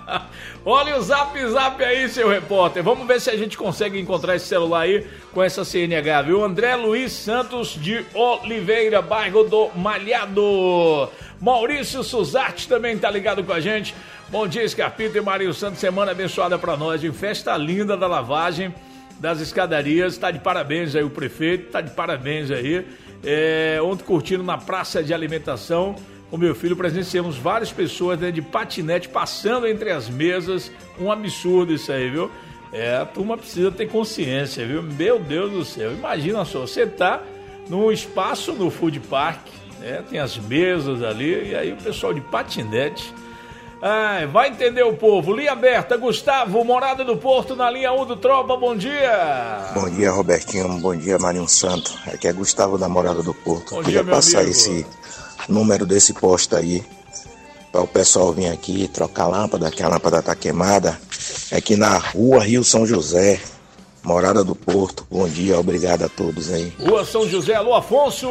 Speaker 5: Olha o zap zap aí, seu repórter. Vamos ver se a gente consegue encontrar esse celular aí com essa C N H, viu? André Luiz Santos de Oliveira, bairro do Malhado. Maurício Suzarte também tá ligado com a gente. Bom dia, Escarpito e Marinho Santos, semana abençoada pra nós, em festa linda da lavagem das escadarias. Tá de parabéns aí o prefeito, tá de parabéns aí. É, ontem curtindo na praça de alimentação com meu filho, presenciamos várias pessoas, né, de patinete passando entre as mesas. Um absurdo isso aí, viu? É, a turma precisa ter consciência, viu? Meu Deus do céu, imagina só, você tá num espaço no food park, né, tem as mesas ali, e aí o pessoal de patinete. Ai, vai entender o povo. Linha aberta, Gustavo, Morada do Porto, na linha um do Tropa, bom dia.
Speaker 9: Bom dia, Robertinho, bom dia, Marinho Santo. Aqui é Gustavo da Morada do Porto.
Speaker 5: Bom
Speaker 9: Queria
Speaker 5: dia, meu
Speaker 9: passar
Speaker 5: amigo.
Speaker 9: esse número desse posto aí, para o pessoal vir aqui trocar a lâmpada, que a lâmpada tá queimada. É aqui na rua Rio São José, Morada do Porto. Bom dia, obrigado a todos aí.
Speaker 5: Rua São José, alô Afonso!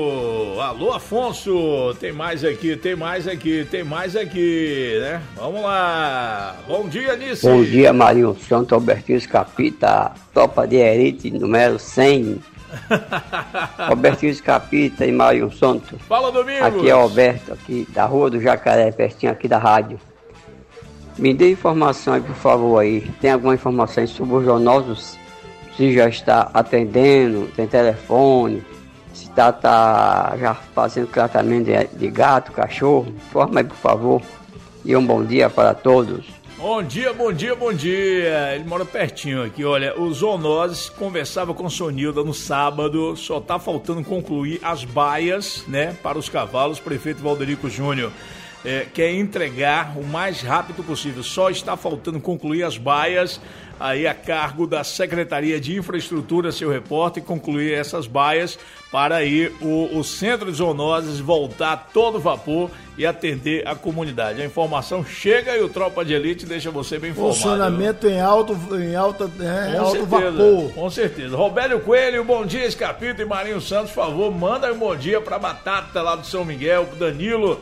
Speaker 5: Alô Afonso! Tem mais aqui, tem mais aqui, tem mais aqui, né? Vamos lá! Bom dia, Nice!
Speaker 22: Bom dia, Marinho Santo, Albertinho Escapita, Tropa de Elite, número cem. Albertinho Escapita e Marinho Santo.
Speaker 5: Fala, Domingos!
Speaker 22: Aqui é o Alberto, aqui da Rua do Jacaré, pertinho aqui da rádio. Me dê informação aí, por favor, aí. Tem alguma informação sobre os jornosos? Se já está atendendo, tem telefone, se está tá já fazendo tratamento de, de gato, cachorro. Informa aí, por favor. E um bom dia para todos.
Speaker 5: Bom dia, bom dia, bom dia. Ele mora pertinho aqui, olha. O Zoonoses conversava com o Sonilda no sábado. Só tá faltando concluir as baias, né, para os cavalos. Prefeito Valderico Júnior é, quer entregar o mais rápido possível. Só está faltando concluir as baias. Aí a cargo da Secretaria de Infraestrutura, seu repórter, concluir essas baias para aí o, o Centro de Zoonoses voltar a todo vapor e atender a comunidade. A informação chega e o Tropa de Elite deixa você bem informado.
Speaker 4: Funcionamento em alto, em alta, é,
Speaker 5: com
Speaker 4: alto
Speaker 5: certeza,
Speaker 4: vapor.
Speaker 5: Com certeza. Roberto Coelho, bom dia, Escapito e Marinho Santos, por favor, manda um bom dia para Batata lá do São Miguel, pro Danilo.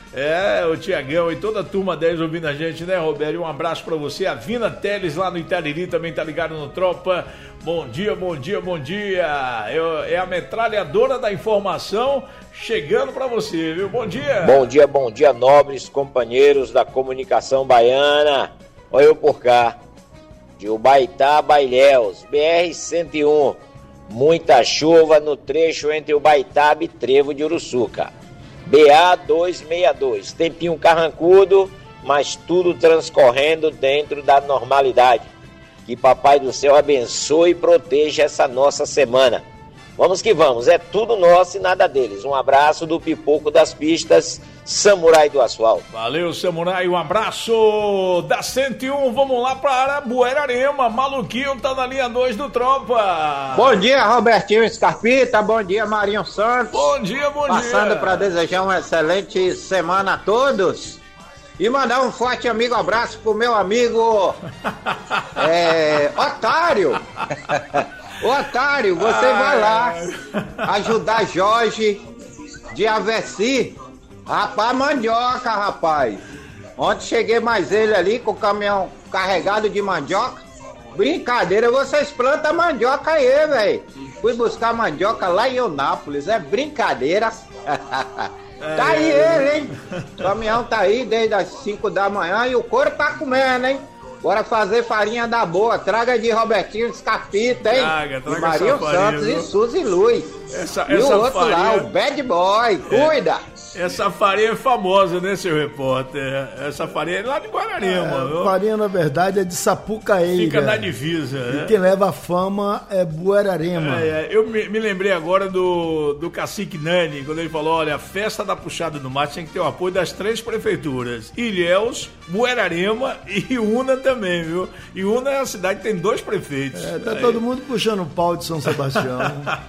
Speaker 5: É, o Tiagão e toda a turma dez ouvindo a gente, né, Roberto? Um abraço pra você. A Vina Teles lá no Itariri também tá ligado no Tropa. Bom dia, bom dia, bom dia. É, é a metralhadora da informação chegando pra você, viu? Bom dia.
Speaker 23: Bom dia, bom dia, nobres companheiros da comunicação baiana. Olha eu por cá. De Ubaitá a Bailhéus, B R cento e um. Muita chuva no trecho entre Ubaitaba e Trevo de Uruçuca. B A duzentos e sessenta e dois, tempinho carrancudo, mas tudo transcorrendo dentro da normalidade. Que Papai do Céu abençoe e proteja essa nossa semana. Vamos que vamos, é tudo nosso e nada deles. Um abraço do Pipoco das Pistas, Samurai do Asfalto.
Speaker 5: Valeu, Samurai, um abraço da cento e um, vamos lá para Arabuerarema. Maluquinho tá na linha dois do Tropa.
Speaker 24: Bom dia, Robertinho Escarpita, bom dia, Marinho Santos.
Speaker 5: Bom dia, bom
Speaker 24: Passando
Speaker 5: dia.
Speaker 24: Passando para desejar uma excelente semana a todos e mandar um forte amigo abraço pro meu amigo é, Otário. Ô, Otário, você ah, vai lá ajudar Jorge de Avessi a rapar mandioca, rapaz. Ontem cheguei mais ele ali com o caminhão carregado de mandioca. Brincadeira, vocês plantam mandioca aí, velho. Fui buscar mandioca lá em Eunápolis, é brincadeira. Tá aí ele, hein? O caminhão tá aí desde as cinco da manhã e o couro tá comendo, hein? Bora fazer farinha da boa. Traga de Robertinho Escapita, hein? Traga, traga. E Marinho Santos e Suzy Lui.
Speaker 5: Essa,
Speaker 24: e
Speaker 5: essa
Speaker 24: o outro
Speaker 5: farinha...
Speaker 24: lá, o Bad Boy. Cuida!
Speaker 5: É, essa farinha é famosa, né, seu repórter? Essa farinha é lá de Guararema.
Speaker 4: É, farinha, na verdade, é de Sapucaí.
Speaker 5: Fica na divisa, né?
Speaker 4: E quem leva a fama é Buerarema.
Speaker 5: É, é. Eu me, me lembrei agora do, do Cacique Nani, quando ele falou, olha, a festa da puxada do mate tem que ter o apoio das três prefeituras. Ilhéus, Buerarema e Iuna também, viu? Iuna é a cidade que tem dois prefeitos.
Speaker 4: É, tá
Speaker 5: aí.
Speaker 4: Todo mundo puxando o pau de São Sebastião.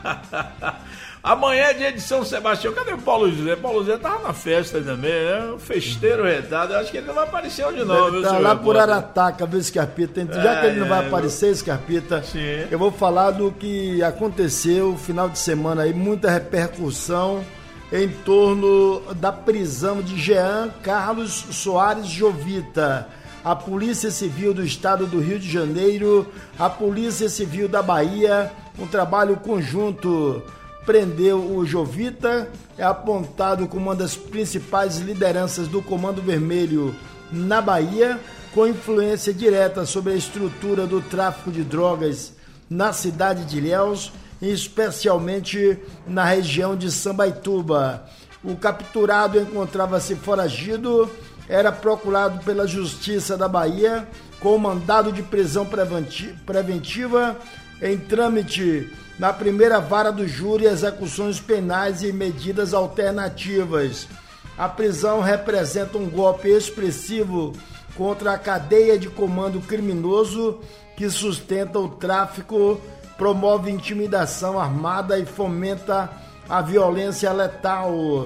Speaker 5: Amanhã é dia de São Sebastião. Cadê o Paulo José? Paulo José tava na festa também, né? Festeiro retado. Eu acho que ele não vai aparecer hoje não,
Speaker 4: ele
Speaker 5: viu,
Speaker 4: tá
Speaker 5: senhor?
Speaker 4: lá por Arataca, viu, Escarpita? Já é, que ele não vai
Speaker 5: é,
Speaker 4: aparecer, Escarpita,
Speaker 5: sim.
Speaker 4: Eu vou falar do que aconteceu no final de semana aí, muita repercussão em torno da prisão de Jean Carlos Soares Jovita. A Polícia Civil do Estado do Rio de Janeiro, a Polícia Civil da Bahia, um trabalho conjunto prendeu o Jovita, é apontado como uma das principais lideranças do Comando Vermelho na Bahia, com influência direta sobre a estrutura do tráfico de drogas na cidade de Ilhéus, especialmente na região de Sambaituba. O capturado encontrava-se foragido, era procurado pela Justiça da Bahia com mandado de prisão preventiva em trâmite na primeira vara do júri, execuções penais e medidas alternativas. A prisão representa um golpe expressivo contra a cadeia de comando criminoso que sustenta o tráfico, promove intimidação armada e fomenta a violência letal.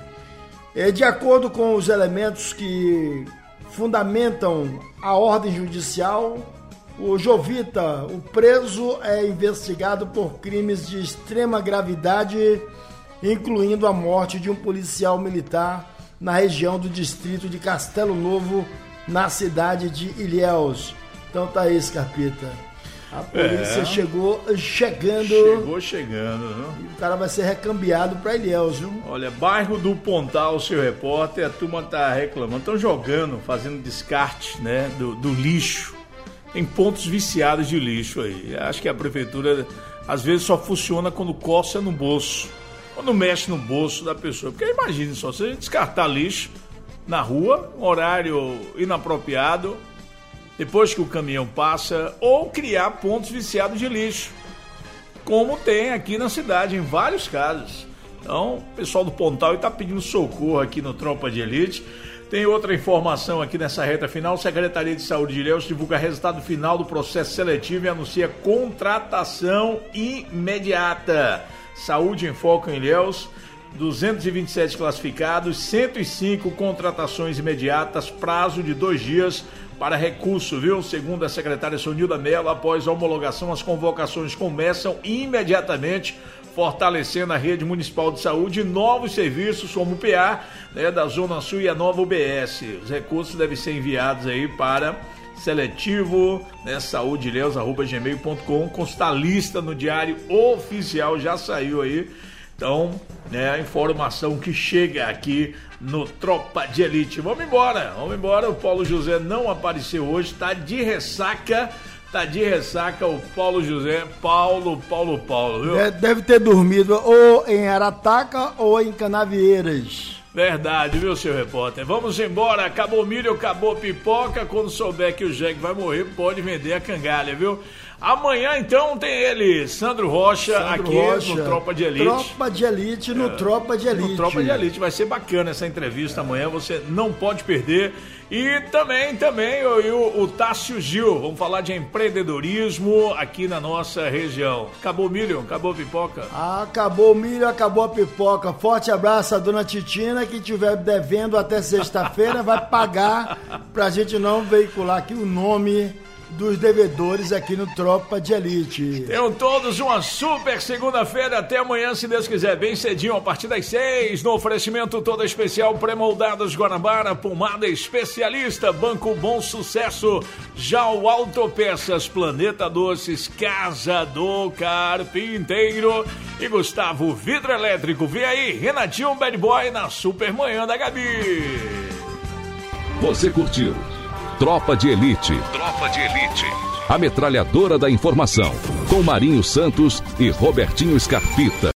Speaker 4: De acordo com os elementos que fundamentam a ordem judicial, o Jovita, o preso, é investigado por crimes de extrema gravidade, incluindo a morte de um policial militar na região do distrito de Castelo Novo, na cidade de Ilhéus. Então tá aí, Scarpita. A polícia
Speaker 5: É.
Speaker 4: chegou chegando.
Speaker 5: Chegou chegando, viu?
Speaker 4: E o cara vai ser recambiado para Ilhéus, viu?
Speaker 5: Olha, bairro do Pontal, seu repórter, a turma tá reclamando, estão jogando, fazendo descarte, né, do, do lixo. Tem pontos viciados de lixo aí. Acho que a prefeitura, às vezes, só funciona quando coça no bolso, quando mexe no bolso da pessoa. Porque imagine só, se a gente descartar lixo na rua, horário inapropriado, depois que o caminhão passa, ou criar pontos viciados de lixo, como tem aqui na cidade, em vários casos. Então, o pessoal do Pontal está pedindo socorro aqui no Tropa de Elite. Tem outra informação aqui nessa reta final. Secretaria de Saúde de Ilhéus divulga resultado final do processo seletivo e anuncia contratação imediata. Saúde em Foco em Ilhéus, duzentos e vinte e sete classificados, cento e cinco contratações imediatas, prazo de dois dias para recurso, viu? Segundo a secretária Sonilda Mello, após a homologação, as convocações começam imediatamente, fortalecendo a rede municipal de saúde e novos serviços como o P A, né, da Zona Sul e a nova U B S. Os recursos devem ser enviados aí para seletivo, né, saúdeilhéus arroba gmail ponto com, consta a lista no Diário Oficial, já saiu aí. Então, né, a informação que chega aqui no Tropa de Elite. Vamos embora, vamos embora. O Paulo José não apareceu hoje, tá de ressaca, tá de ressaca o Paulo José. Paulo, Paulo, Paulo, viu?
Speaker 4: Deve ter dormido ou em Arataca ou em Canavieiras.
Speaker 5: Verdade, viu, seu repórter? Vamos embora, acabou o milho, acabou a pipoca. Quando souber que o Jegue vai morrer, pode vender a cangalha, viu? Amanhã, então, tem ele, Sandro Rocha,
Speaker 4: Sandro
Speaker 5: aqui
Speaker 4: Rocha,
Speaker 5: no Tropa de Elite.
Speaker 4: Tropa de Elite no
Speaker 5: É,
Speaker 4: Tropa de Elite.
Speaker 5: No Tropa de Elite, vai ser bacana essa entrevista amanhã, você não pode perder. E também, também, eu, o, o Tássio Gil, vamos falar de empreendedorismo aqui na nossa região. Acabou o milho? Acabou a pipoca?
Speaker 4: Acabou o milho, acabou a pipoca. Forte abraço à dona Titina, que estiver devendo até sexta-feira, vai pagar pra gente não veicular aqui o nome dos devedores aqui no Tropa de Elite.
Speaker 5: Tenham todos uma super segunda-feira, até amanhã, se Deus quiser, bem cedinho, a partir das seis, no oferecimento todo especial, pré-moldados Guanabara, pomada especialista, Banco Bom Sucesso, Jau Autopeças, Planeta Doces, Casa do Carpinteiro e Gustavo Vidro Elétrico. Vem aí, Renatinho Bad Boy na Super Manhã da Gabi.
Speaker 13: Você curtiu Tropa de Elite. Tropa de Elite. A metralhadora da informação. Com Marinho Santos e Robertinho Scarpita.